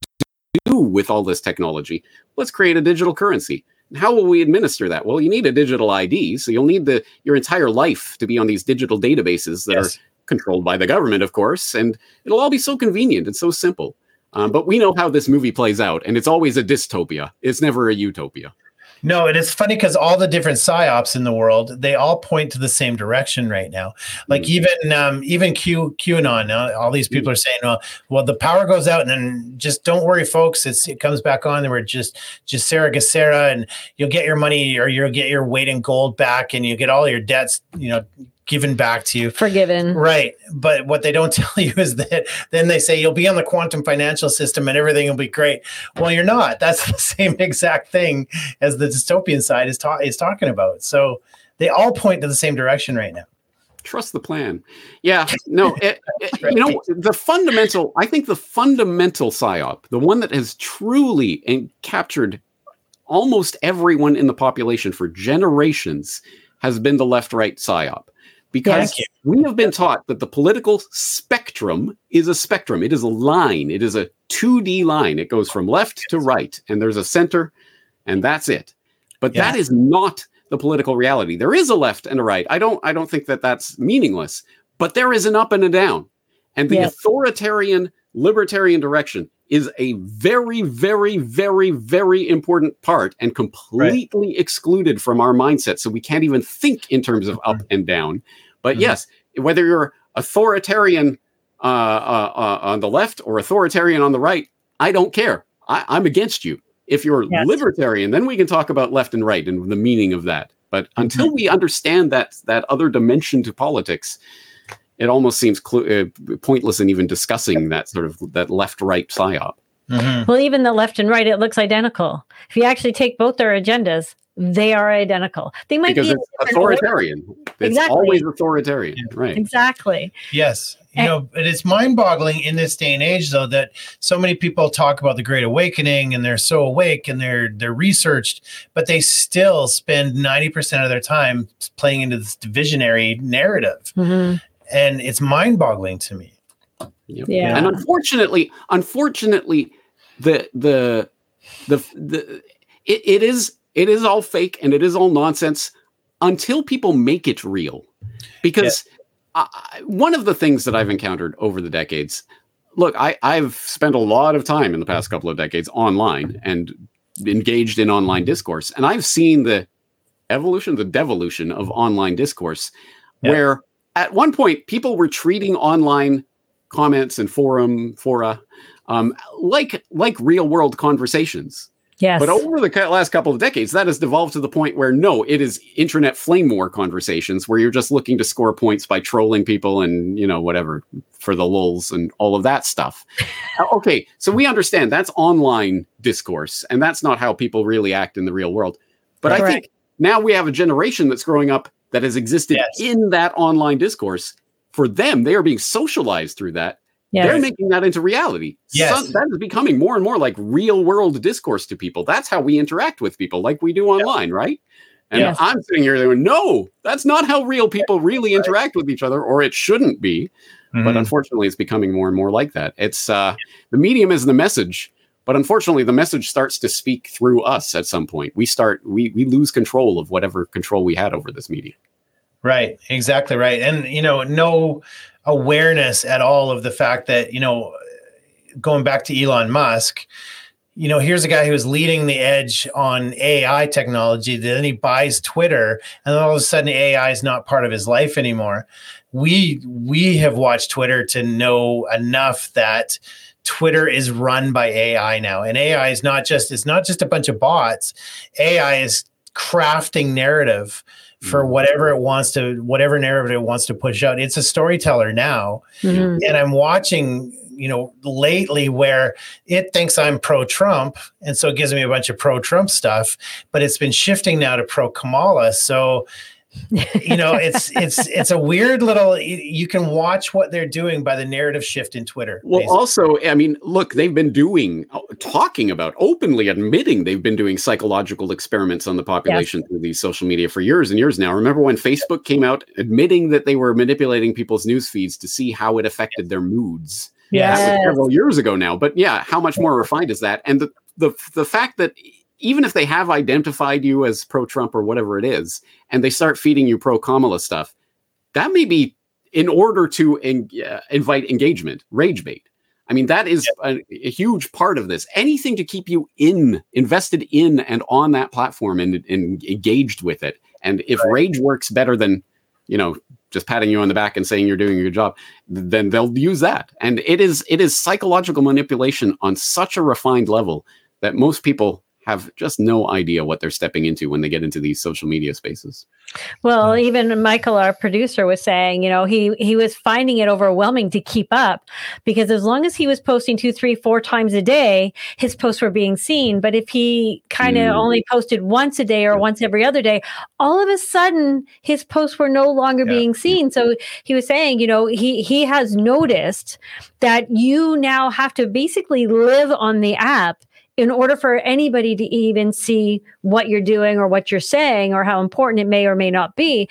do with all this technology? Let's create a digital currency. How will we administer that? Well, you need a digital I D, so you'll need the your entire life to be on these digital databases that yes. are controlled by the government, of course, and it'll all be so convenient and so simple. Um, but we know how this movie plays out, and it's always a dystopia. It's never a utopia. No, and it's funny because all the different psyops in the world, they all point to the same direction right now. Like mm. even um, even Q QAnon, uh, all these people mm. are saying, "Oh, well, the power goes out, and then just don't worry, folks. It's, it comes back on, and we're just just Sarah Gacera, and you'll get your money, or you'll get your weight in gold back, and you get all your debts, you know, given back to you, forgiven." Right. But what they don't tell you is that then they say you'll be on the quantum financial system and everything will be great. Well, you're not. That's the same exact thing as the dystopian side is, ta- is talking about. So they all point to the same direction right now. Trust the plan. Yeah, no, it, it, right. you know, the fundamental, I think the fundamental psyop, the one that has truly and captured almost everyone in the population for generations, has been the left-right psyop. because yes. we have been taught that the political spectrum is a spectrum. It is a line. It is a two D line. It goes from left to right, and there's a center, and that's it. But yeah. that is not the political reality. There is a left and a right. I don't I don't think that that's meaningless, but there is an up and a down. And the yes. authoritarian libertarian direction is a very, very, very, very important part and completely right. excluded from our mindset. So we can't even think in terms of up and down. But mm-hmm. yes, whether you're authoritarian uh, uh, uh, on the left or authoritarian on the right, I don't care. I, I'm against you. If you're yes. libertarian, then we can talk about left and right and the meaning of that. But until mm-hmm. we understand that that other dimension to politics, it almost seems cl- uh, pointless in even discussing that sort of that left-right psyop. Mm-hmm. Well, even the left and right, it looks identical. If you actually take both their agendas, they are identical. They might because be it's authoritarian. Order. It's exactly. always authoritarian, right? Exactly. Yes. You know, but it's mind-boggling in this day and age, though, that so many people talk about the Great Awakening and they're so awake and they're they're researched, but they still spend ninety percent of their time playing into this divisionary narrative. Mm-hmm. And it's mind-boggling to me. Yep. Yeah. And unfortunately, unfortunately, the the the the it, it is it is all fake and it is all nonsense until people make it real. Because yeah. I, one of the things that I've encountered over the decades, look, I, I've spent a lot of time in the past couple of decades online and engaged in online discourse, and I've seen the evolution, the devolution of online discourse, yeah. where at one point, people were treating online comments and forum fora um, like like real world conversations. Yes. But over the last couple of decades, that has devolved to the point where no, it is internet flame war conversations where you're just looking to score points by trolling people and you know whatever for the lulz and all of that stuff. Okay, so we understand that's online discourse, and that's not how people really act in the real world. But Correct. I think now we have a generation that's growing up that has existed yes. in that online discourse. For them, they are being socialized through that. Yes. They're making that into reality. Yes. So that is becoming more and more like real world discourse to people. That's how we interact with people, like we do online, yeah. right? And yes. I'm sitting here going, no, that's not how real people really interact with each other, or it shouldn't be. Mm-hmm. But unfortunately, it's becoming more and more like that. It's uh, the medium is the message. But unfortunately, the message starts to speak through us at some point. We start, we we lose control of whatever control we had over this medium. Right, exactly right. And, you know, no awareness at all of the fact that, you know, going back to Elon Musk, you know, here's a guy who's leading the edge on A I technology. Then he buys Twitter, and then all of a sudden A I is not part of his life anymore. We we have watched Twitter to know enough that Twitter is run by A I now. And A I is not just, it's not just a bunch of bots. A I is crafting narrative for whatever it wants to, whatever narrative it wants to push out. It's a storyteller now. Mm-hmm. And I'm watching, you know, lately where it thinks I'm pro-Trump. And so it gives me a bunch of pro-Trump stuff, but it's been shifting now to pro-Kamala. So, you know, it's, it's, it's a weird little, you can watch what they're doing by the narrative shift in Twitter. Well, basically. Also, I mean, look, they've been doing, talking about, openly admitting they've been doing psychological experiments on the population yes. through these social media for years and years now. Remember when Facebook came out admitting that they were manipulating people's news feeds to see how it affected their moods? Yeah, that was several years ago now. But yeah, how much more refined is that? And the the the fact that even if they have identified you as pro-Trump or whatever it is, and they start feeding you pro-Kamala stuff, that may be in order to en- uh, invite engagement, rage bait. I mean, that is yeah. a, a huge part of this. Anything to keep you in, invested in and on that platform and, and engaged with it. And if right. rage works better than, you know, just patting you on the back and saying you're doing your job, then they'll use that. And it is it is psychological manipulation on such a refined level that most people have just no idea what they're stepping into when they get into these social media spaces. Well, even Michael, our producer, was saying, you know, he he was finding it overwhelming to keep up because as long as he was posting two, three, four times a day, his posts were being seen. But if he kind of mm. only posted once a day or once every other day, all of a sudden his posts were no longer yeah. being seen. So he was saying, you know, he he has noticed that you now have to basically live on the app in order for anybody to even see what you're doing or what you're saying or how important it may or may not be,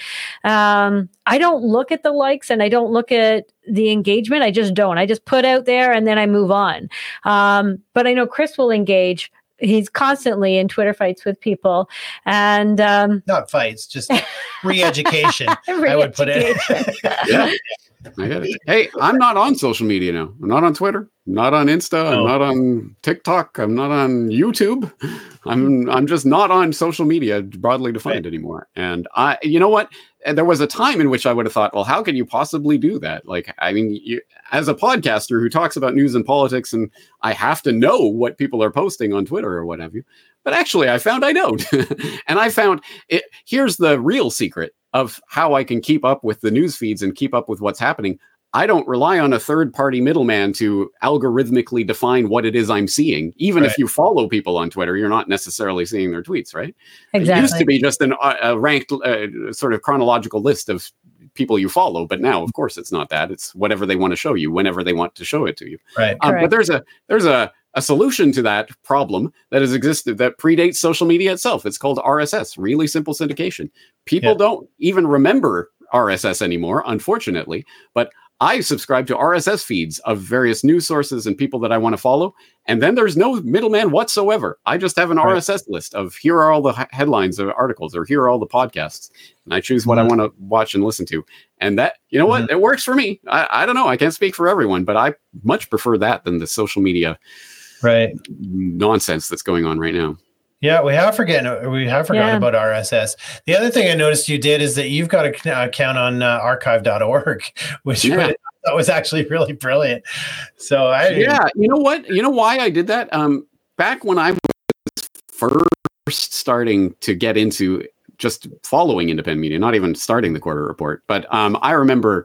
um, I don't look at the likes and I don't look at the engagement. I just don't. I just put out there and then I move on. Um, but I know Chris will engage. He's constantly in Twitter fights with people, and um, not fights, just re-education. I would put it. Yeah, I get it. Hey, I'm not on social media now. I'm not on Twitter. I'm not on Insta. I'm No. not on TikTok. I'm not on YouTube. I'm I'm just not on social media broadly defined Right. anymore. And I, you know what? And there was a time in which I would have thought, well, how can you possibly do that? Like, I mean, you, as a podcaster who talks about news and politics, and I have to know what people are posting on Twitter or what have you. But actually, I found I don't. And I found it. Here's the real secret of how I can keep up with the news feeds and keep up with what's happening. I don't rely on a third party middleman to algorithmically define what it is I'm seeing. Even Right. if you follow people on Twitter, you're not necessarily seeing their tweets, right? exactly. It used to be just an, uh, a ranked uh, sort of chronological list of people you follow. But now, of course, it's not that. It's whatever they want to show you, whenever they want to show it to you. Right. Um, Correct. but there's a there's a, a solution to that problem that has existed that predates social media itself. It's called R S S, really simple syndication. People Yeah. don't even remember R S S anymore, unfortunately. But I subscribe to R S S feeds of various news sources and people that I want to follow. And then there's no middleman whatsoever. I just have an Right. R S S list of here are all the h- headlines of articles, or here are all the podcasts. And I choose what Mhm. I want to watch and listen to. And that, you know what? It works for me. I, I don't know. I can't speak for everyone, but I much prefer that than the social media Right. nonsense that's going on right now. Yeah, we have forgotten we have forgotten Yeah. about R S S. The other thing I noticed you did is that you've got an account on uh, archive dot org, which Yeah. was, that was actually really brilliant. So I Yeah, you know what? You know why I did that? Um, back when I was first starting to get into just following independent media, not even starting the Quarter Report, but um, I remember,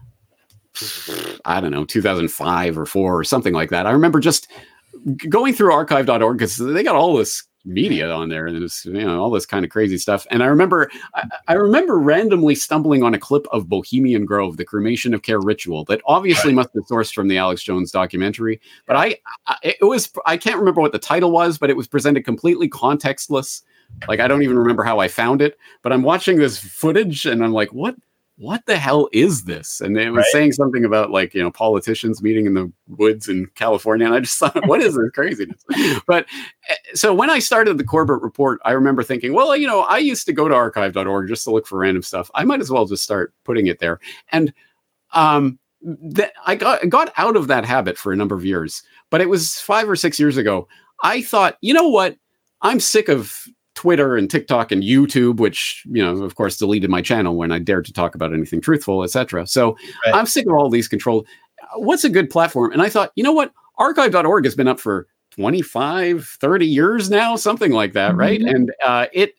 I don't know, two thousand five or four or something like that. I remember just g- going through archive dot org because they got all this media on there and there's, you know, all this kind of crazy stuff. And I remember, I, I remember randomly stumbling on a clip of Bohemian Grove, the cremation of care ritual that obviously must have sourced from the Alex Jones documentary. But I, I, it was, I can't remember what the title was, but it was presented completely contextless. Like, I don't even remember how I found it, but I'm watching this footage and I'm like, what? What the hell is this? And it was Right. saying something about, like, you know, politicians meeting in the woods in California. And I just thought, what is this craziness? But uh, so when I started the Corbett Report, I remember thinking, well, you know, I used to go to archive dot org just to look for random stuff. I might as well just start putting it there. And um, that I got, got out of that habit for a number of years, but it was five or six years ago. I thought, you know what? I'm sick of Twitter and TikTok and YouTube, which, you know, of course, deleted my channel when I dared to talk about anything truthful, et cetera. So Right. I'm sick of all these controlled. What's a good platform? And I thought, you know what? archive dot org has been up for twenty-five, thirty years now, something like that, right? Mhm. And uh, it,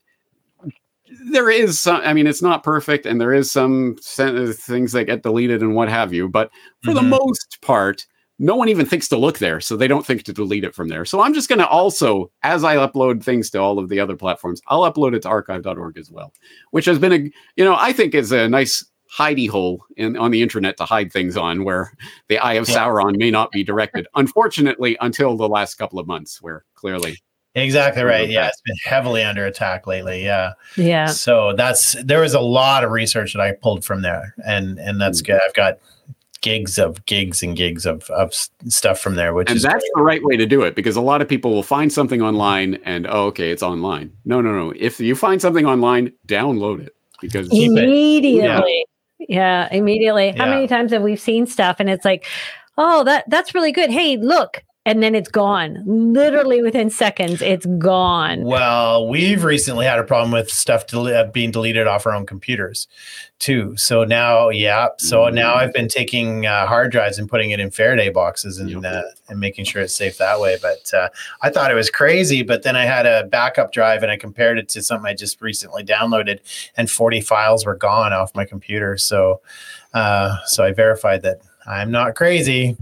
there is some, I mean, it's not perfect, and there is some sen- things that get deleted and what have you. But for the Mhm. most part, no one even thinks to look there, so they don't think to delete it from there. So I'm just going to also, as I upload things to all of the other platforms, I'll upload it to archive dot org as well, which has been a, you know, I think is a nice hidey hole in on the internet to hide things on, where the eye of Yeah. Sauron may not be directed. Unfortunately, until the last couple of months, where clearly, Exactly right. Yeah, it's been heavily under attack lately. Yeah. Yeah. So that's there was a lot of research that I pulled from there, and and that's good. I've got gigs of gigs and gigs of of s- stuff from there, which and is that's the right way to do it, because a lot of people will find something online and, oh, okay, it's online. No, no, no. If you find something online, download it, because Keep it. Immediately. Yeah. immediately. How Yeah. many times have we seen stuff and it's like, oh, that that's really good. Hey, look. And then it's gone. Literally within seconds, it's gone. Well, we've recently had a problem with stuff del- uh, being deleted off our own computers, too. So now, yeah. So Mm. now I've been taking uh, hard drives and putting it in Faraday boxes and Yep. uh, and making sure it's safe that way. But uh, I thought it was crazy. But then I had a backup drive and I compared it to something I just recently downloaded, and forty files were gone off my computer. So, uh, so I verified that I'm not crazy.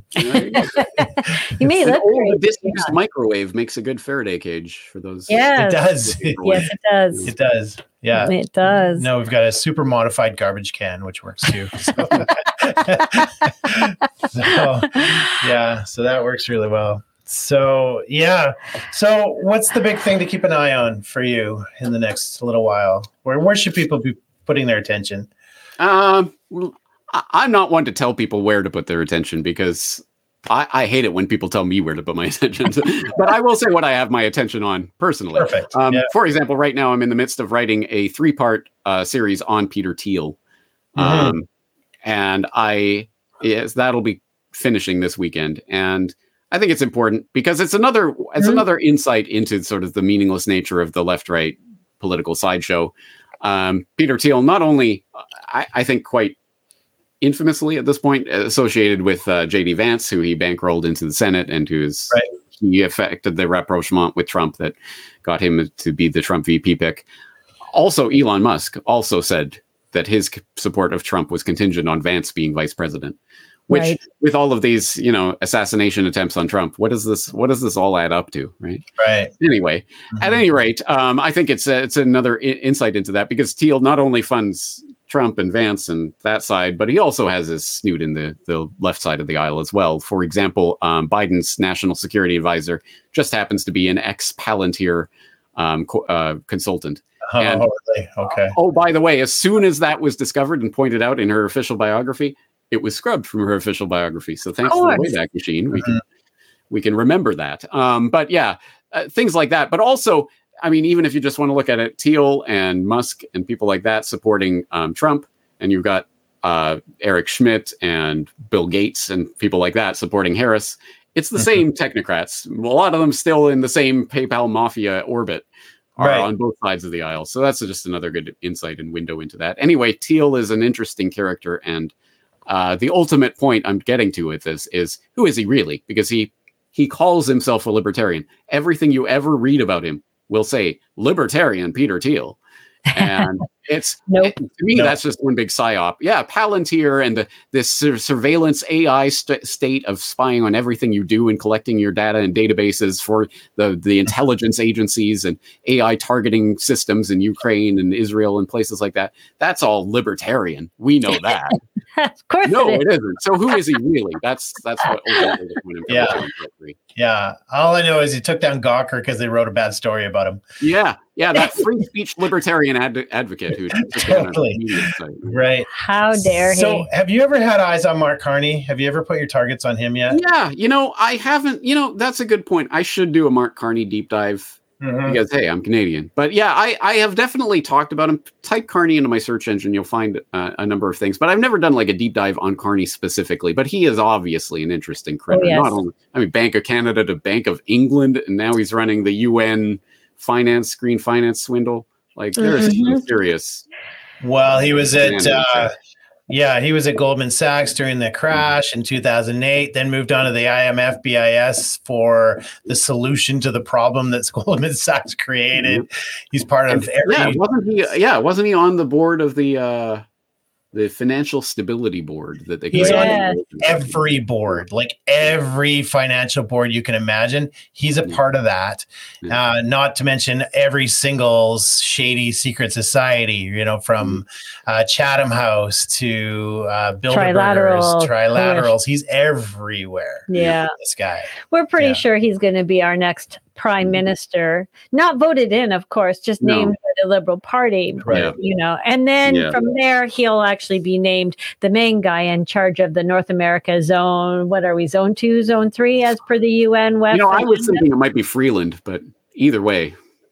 You may An look old great. disused microwave makes a good Faraday cage for those. Yes. It does. Yes, it does. It does. Yeah. It does. No, we've got a super modified garbage can, which works too. So, so, yeah, so that works really well. So, yeah. So what's the big thing to keep an eye on for you in the next little while? Where, where should people be putting their attention? Um, well, I- I'm not one to tell people where to put their attention because I, I hate it when people tell me where to put my attention. But I will say what I have my attention on personally. Perfect. Um, Yeah. For example, right now I'm in the midst of writing a three-part uh, series on Peter Thiel. Mhm. Um, and I, yes, that'll be finishing this weekend. And I think it's important because it's another, it's Mhm. another insight into sort of the meaningless nature of the left-right political sideshow. Um, Peter Thiel, not only, I, I think quite infamously at this point associated with uh, J D Vance, who he bankrolled into the Senate and who's Right. he affected the rapprochement with Trump that got him to be the Trump V P pick. Also, Elon Musk also said that his c- support of Trump was contingent on Vance being vice president. Which, Right. with all of these, you know, assassination attempts on Trump, what does this? What does this all add up to, right? Right. Anyway, at any rate, um, I think it's a, it's another I- insight into that because Thiel not only funds Trump and Vance and that side, but he also has his snoot in the, the left side of the aisle as well. For example, um, Biden's national security advisor just happens to be an ex-Palantir um, co- uh, consultant. Oh, And- really? Okay. Oh, by the way, as soon as that was discovered and pointed out in her official biography, it was scrubbed from her official biography. So thanks to the course. Wayback Machine, we can we can remember that. Um, but yeah, uh, things like that. But also, I mean, even if you just want to look at it, Thiel and Musk and people like that supporting um, Trump, and you've got uh, Eric Schmidt and Bill Gates and people like that supporting Harris. It's the Mhm. same technocrats. A lot of them still in the same PayPal mafia orbit are Right. on both sides of the aisle. So that's just another good insight and window into that. Anyway, Thiel is an interesting character, and uh, the ultimate point I'm getting to with this is who is he really? Because he he calls himself a libertarian. Everything you ever read about him will say libertarian Peter Thiel, and it's Nope. to me Nope. that's just one big psyop. Yeah, Palantir and the, this sur- surveillance A I st- state of spying on everything you do and collecting your data in databases for the the intelligence agencies and A I targeting systems in Ukraine and Israel and places like that. That's all libertarian. We know that. Of course No, it is. it isn't. So who is he really? That's that's what ultimately the point I'm Yeah. coming to. Yeah. All I know is he took down Gawker because they wrote a bad story about him. Yeah, yeah, that free speech libertarian ad- advocate who took down a Totally. media site. Right. How dare So, he? have you ever had eyes on Mark Carney? Have you ever put your targets on him yet? Yeah, you know, I haven't. You know, that's a good point. I should do a Mark Carney deep dive Mhm. because hey, I'm Canadian. But yeah, I I have definitely talked about him. Type Carney into my search engine, you'll find uh, a number of things. But I've never done like a deep dive on Carney specifically. But he is obviously an interesting critter. yes. Not only, I mean, Bank of Canada to Bank of England, and now he's running the U N finance, green finance swindle. Like there's Mhm. some serious. Well, he was at Yeah, uh, yeah, he was at Goldman Sachs during the crash in two thousand eight. Then moved on to the I M F B I S for the solution to the problem that's Goldman Sachs created. He's part of every. Yeah, wasn't he? Yeah, wasn't he on the board of the uh, the Financial Stability Board that they He's created? on every board, like every financial board you can imagine. He's a part of that. Yeah. Uh, not to mention every single shady secret society, you know, from uh, Chatham House to uh, Bilderbergers, Trilateral. Trilaterals. He's everywhere. Yeah. This guy. We're pretty Yeah. sure he's going to be our next prime minister. Not voted in, of course, just No. named by the Liberal Party. Right. You know, and then Yeah. from there, he'll actually be named the main guy in charge of the North America zone. What are we, zone two, zone three, as per the U N West? You know, I was agenda? thinking it might be Freeland, but either way,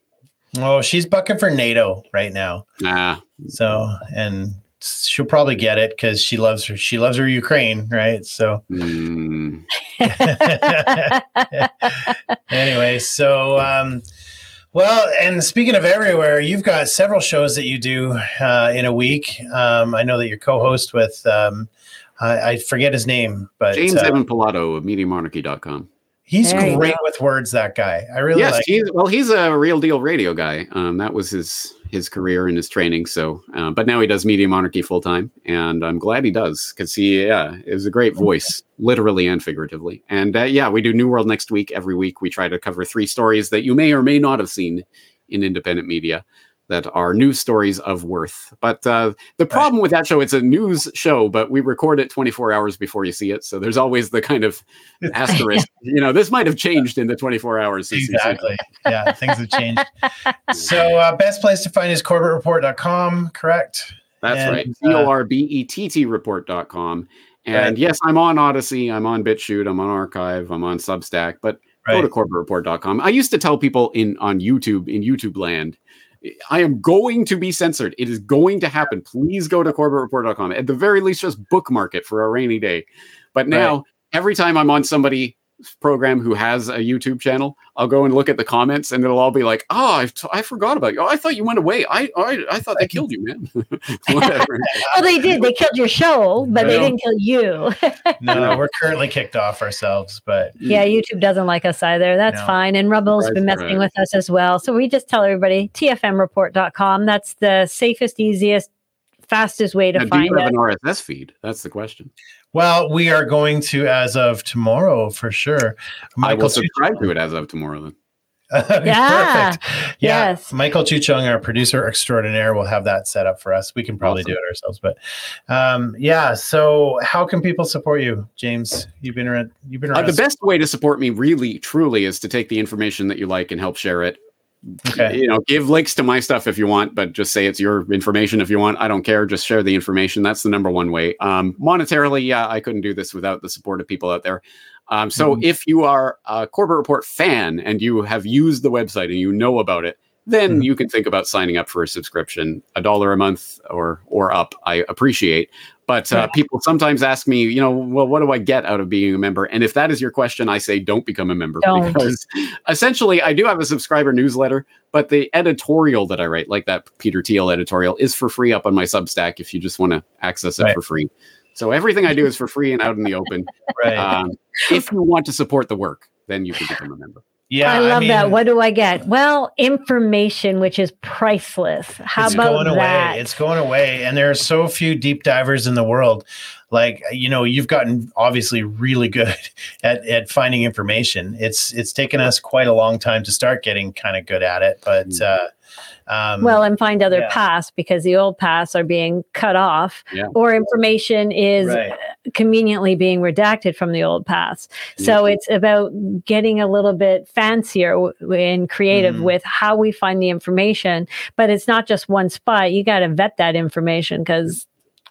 Oh, she's bucking for NATO right now. ah, So, and she'll probably get it because she loves her. She loves her Ukraine, right? So, mm, anyway, so um, well, and speaking of everywhere, you've got several shows that you do uh, in a week. Um, I know that you're co-host with um, I, I forget his name, but James uh, Evan Pilato of media monarchy dot com. he's There you great go. with words. That guy, I really Yes, like. he's well, he's a real deal radio guy. Um, that was his his career and his training. So, uh, but now he does Media Monarchy full time, and I'm glad he does because he, yeah, is a great voice, literally and figuratively. And uh, yeah, we do New World Next Week. Every week we try to cover three stories that you may or may not have seen in independent media. that are news stories of worth. But uh, the problem right. with that show, it's a news show, but we record it twenty-four hours before you see it. So there's always the kind of asterisk, you know, this might have changed in the twenty-four hours. Since exactly. Yeah, things have changed. So uh, best place to find is corbett report dot com, correct? That's and, right. C O R B E T T report dot com. And right. yes, I'm on Odyssey, I'm on BitChute, I'm on Archive, I'm on Substack, but right. go to corbett report dot com. I used to tell people in on YouTube, in YouTube land, I am going to be censored. It is going to happen. Please go to corbett report dot com. At the very least, just bookmark it for a rainy day. But now, right. every time I'm on somebody's program who has a YouTube channel, I'll go and look at the comments, and it'll all be like, "Oh, I, t- I forgot about you. Oh, I thought you went away. I I, I thought they killed you, man." Well, they did. They killed your show, but no. they didn't kill you. No, we're currently kicked off ourselves, but yeah, YouTube doesn't like us either. That's no. fine. And Rubble's That's been messing right. with us as well. So we just tell everybody T F M report dot com. That's the safest, easiest, fastest way to now, find do you have it. an R S S feed? That's the question. Well, we are going to as of tomorrow for sure. Michael I will subscribe Chuchong. to it as of tomorrow then. yeah. Perfect. Yeah. Yes. Michael Chuchong, our producer extraordinaire, will have that set up for us. We can probably awesome. do it ourselves, but um, yeah. So, how can people support you, James? You've been around. You've been around. Uh, the best way to support me, really, truly, is to take the information that you like and help share it. Okay. You know, give links to my stuff if you want, but just say it's your information if you want. I don't care. Just share the information. That's the number one way. Um, monetarily, yeah, I couldn't do this without the support of people out there. Um, so mm-hmm. if you are a Corbett Report fan and you have used the website and you know about it, then mm-hmm. you can think about signing up for a subscription, a dollar a month or or up. I appreciate. But uh, yeah. people sometimes ask me, you know, well, what do I get out of being a member? And if that is your question, I say don't become a member. Don't. Because essentially I do have a subscriber newsletter, but the editorial that I write, like that Peter Thiel editorial, is for free up on my Substack if you just want to access it right. for free. So everything I do is for free and out in the open. Right. Um, if you want to support the work, then you can become a member. Yeah, I love I mean, that. What do I get? Well, information, which is priceless. How it's about going that? Away. It's going away. And there are so few deep divers in the world. Like, you know, you've gotten obviously really good at, at finding information. It's it's taken us quite a long time to start getting kind of good at it. But uh, um, well, and find other yeah. paths because the old paths are being cut off yeah. or information is right. conveniently being redacted from the old paths. So mm-hmm. it's about getting a little bit fancier w- and creative mm-hmm. with how we find the information. But it's not just one spot. You got to vet that information because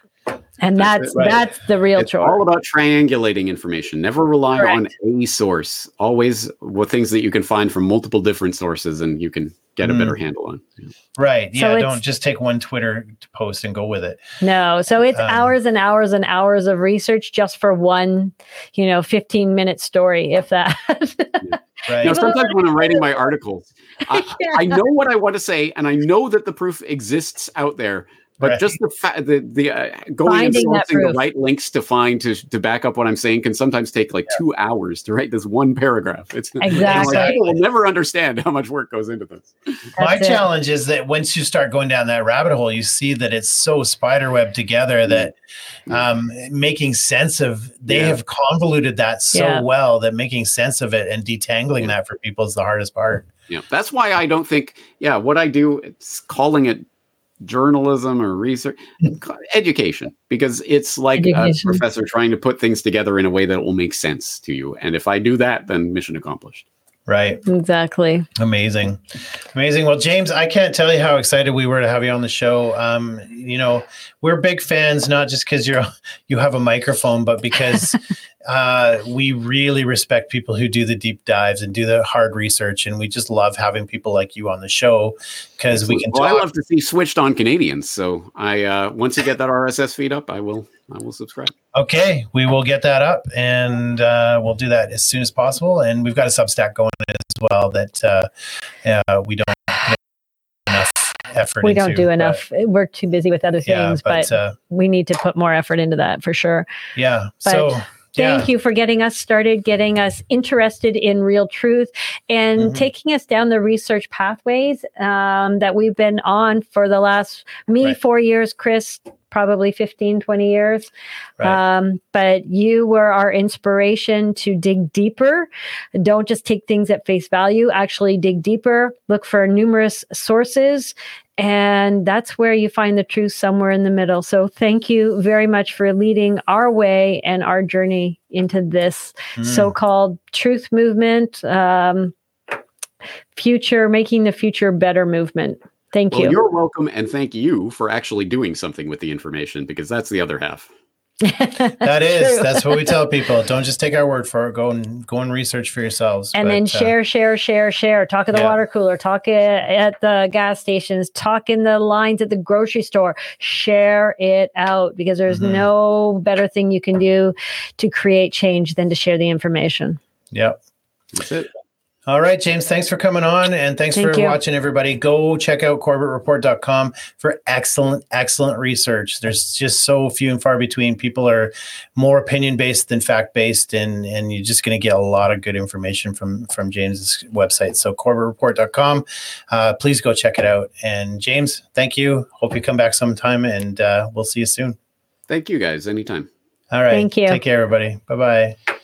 and that's that's, right. that's the real it's chore. All about triangulating information. Never rely Correct. on a source. Always with things that you can find from multiple different sources and you can get a mm. better handle on. Yeah. Right. Yeah. So don't just take one Twitter post and go with it. No. So it's um, hours and hours and hours of research just for one, you know, fifteen minute story, if that. yeah. Right. Now, sometimes when I'm writing my articles, I, yeah. I know what I want to say and I know that the proof exists out there. But right. just the fa- the the uh, going Finding and sourcing the right links to find to to back up what I'm saying can sometimes take like yeah. two hours to write this one paragraph. It's exactly like, people will never understand how much work goes into this. That's My it. challenge is that once you start going down that rabbit hole, you see that it's so spiderweb together that um, making sense of they yeah. have convoluted that so yeah. well that making sense of it and detangling yeah. that for people is the hardest part. Yeah, that's why I don't think. Yeah, what I do, it's calling it journalism or research education because it's like education. A professor trying to put things together in a way that will make sense to you, and if I do that, then mission accomplished. Right. Exactly. Amazing. Amazing. Well, James, I can't tell you how excited we were to have you on the show. Um, you know, we're big fans, not just because you're you have a microphone, but because uh, we really respect people who do the deep dives and do the hard research. And we just love having people like you on the show because we can well, talk. I love to see switched on Canadians. So I uh, once you get that R S S feed up, I will I will subscribe. Okay, we will get that up and uh, we'll do that as soon as possible. And we've got a Substack going as well that uh, uh, we don't put enough effort we into. don't do enough. We're too busy with other things, yeah, but, but uh, we need to put more effort into that for sure. Yeah. But so thank yeah. you for getting us started, getting us interested in real truth and mm-hmm. taking us down the research pathways um, that we've been on for the last, me, right. four years, Chris, probably fifteen, twenty years. Right. Um, but you were our inspiration to dig deeper. Don't just take things at face value, actually dig deeper, look for numerous sources And that's where you find the truth, somewhere in the middle. So thank you very much for leading our way and our journey into this mm. so-called truth movement, um, future, making the future better movement. Thank well, you. You're welcome. And thank you for actually doing something with the information, because that's the other half. That is, true. That's what we tell people. Don't just take our word for it. Go and go and research for yourselves. And but, then share, uh, share, share, share. Talk at the yeah. water cooler. Talk at the gas stations. Talk in the lines at the grocery store. Share it out, because there's mm-hmm. no better thing you can do to create change than to share the information. Yep. That's it. All right, James, thanks for coming on, and thanks Thank for you. watching, everybody. Go check out corbett report dot com for excellent, excellent research. There's just so few and far between. People are more opinion-based than fact-based, and, and you're just going to get a lot of good information from, from James's website. So corbett report dot com, uh, please go check it out. And James, thank you. Hope you come back sometime, and uh, we'll see you soon. Thank you, guys. Anytime. All right. Thank you. Take care, everybody. Bye-bye.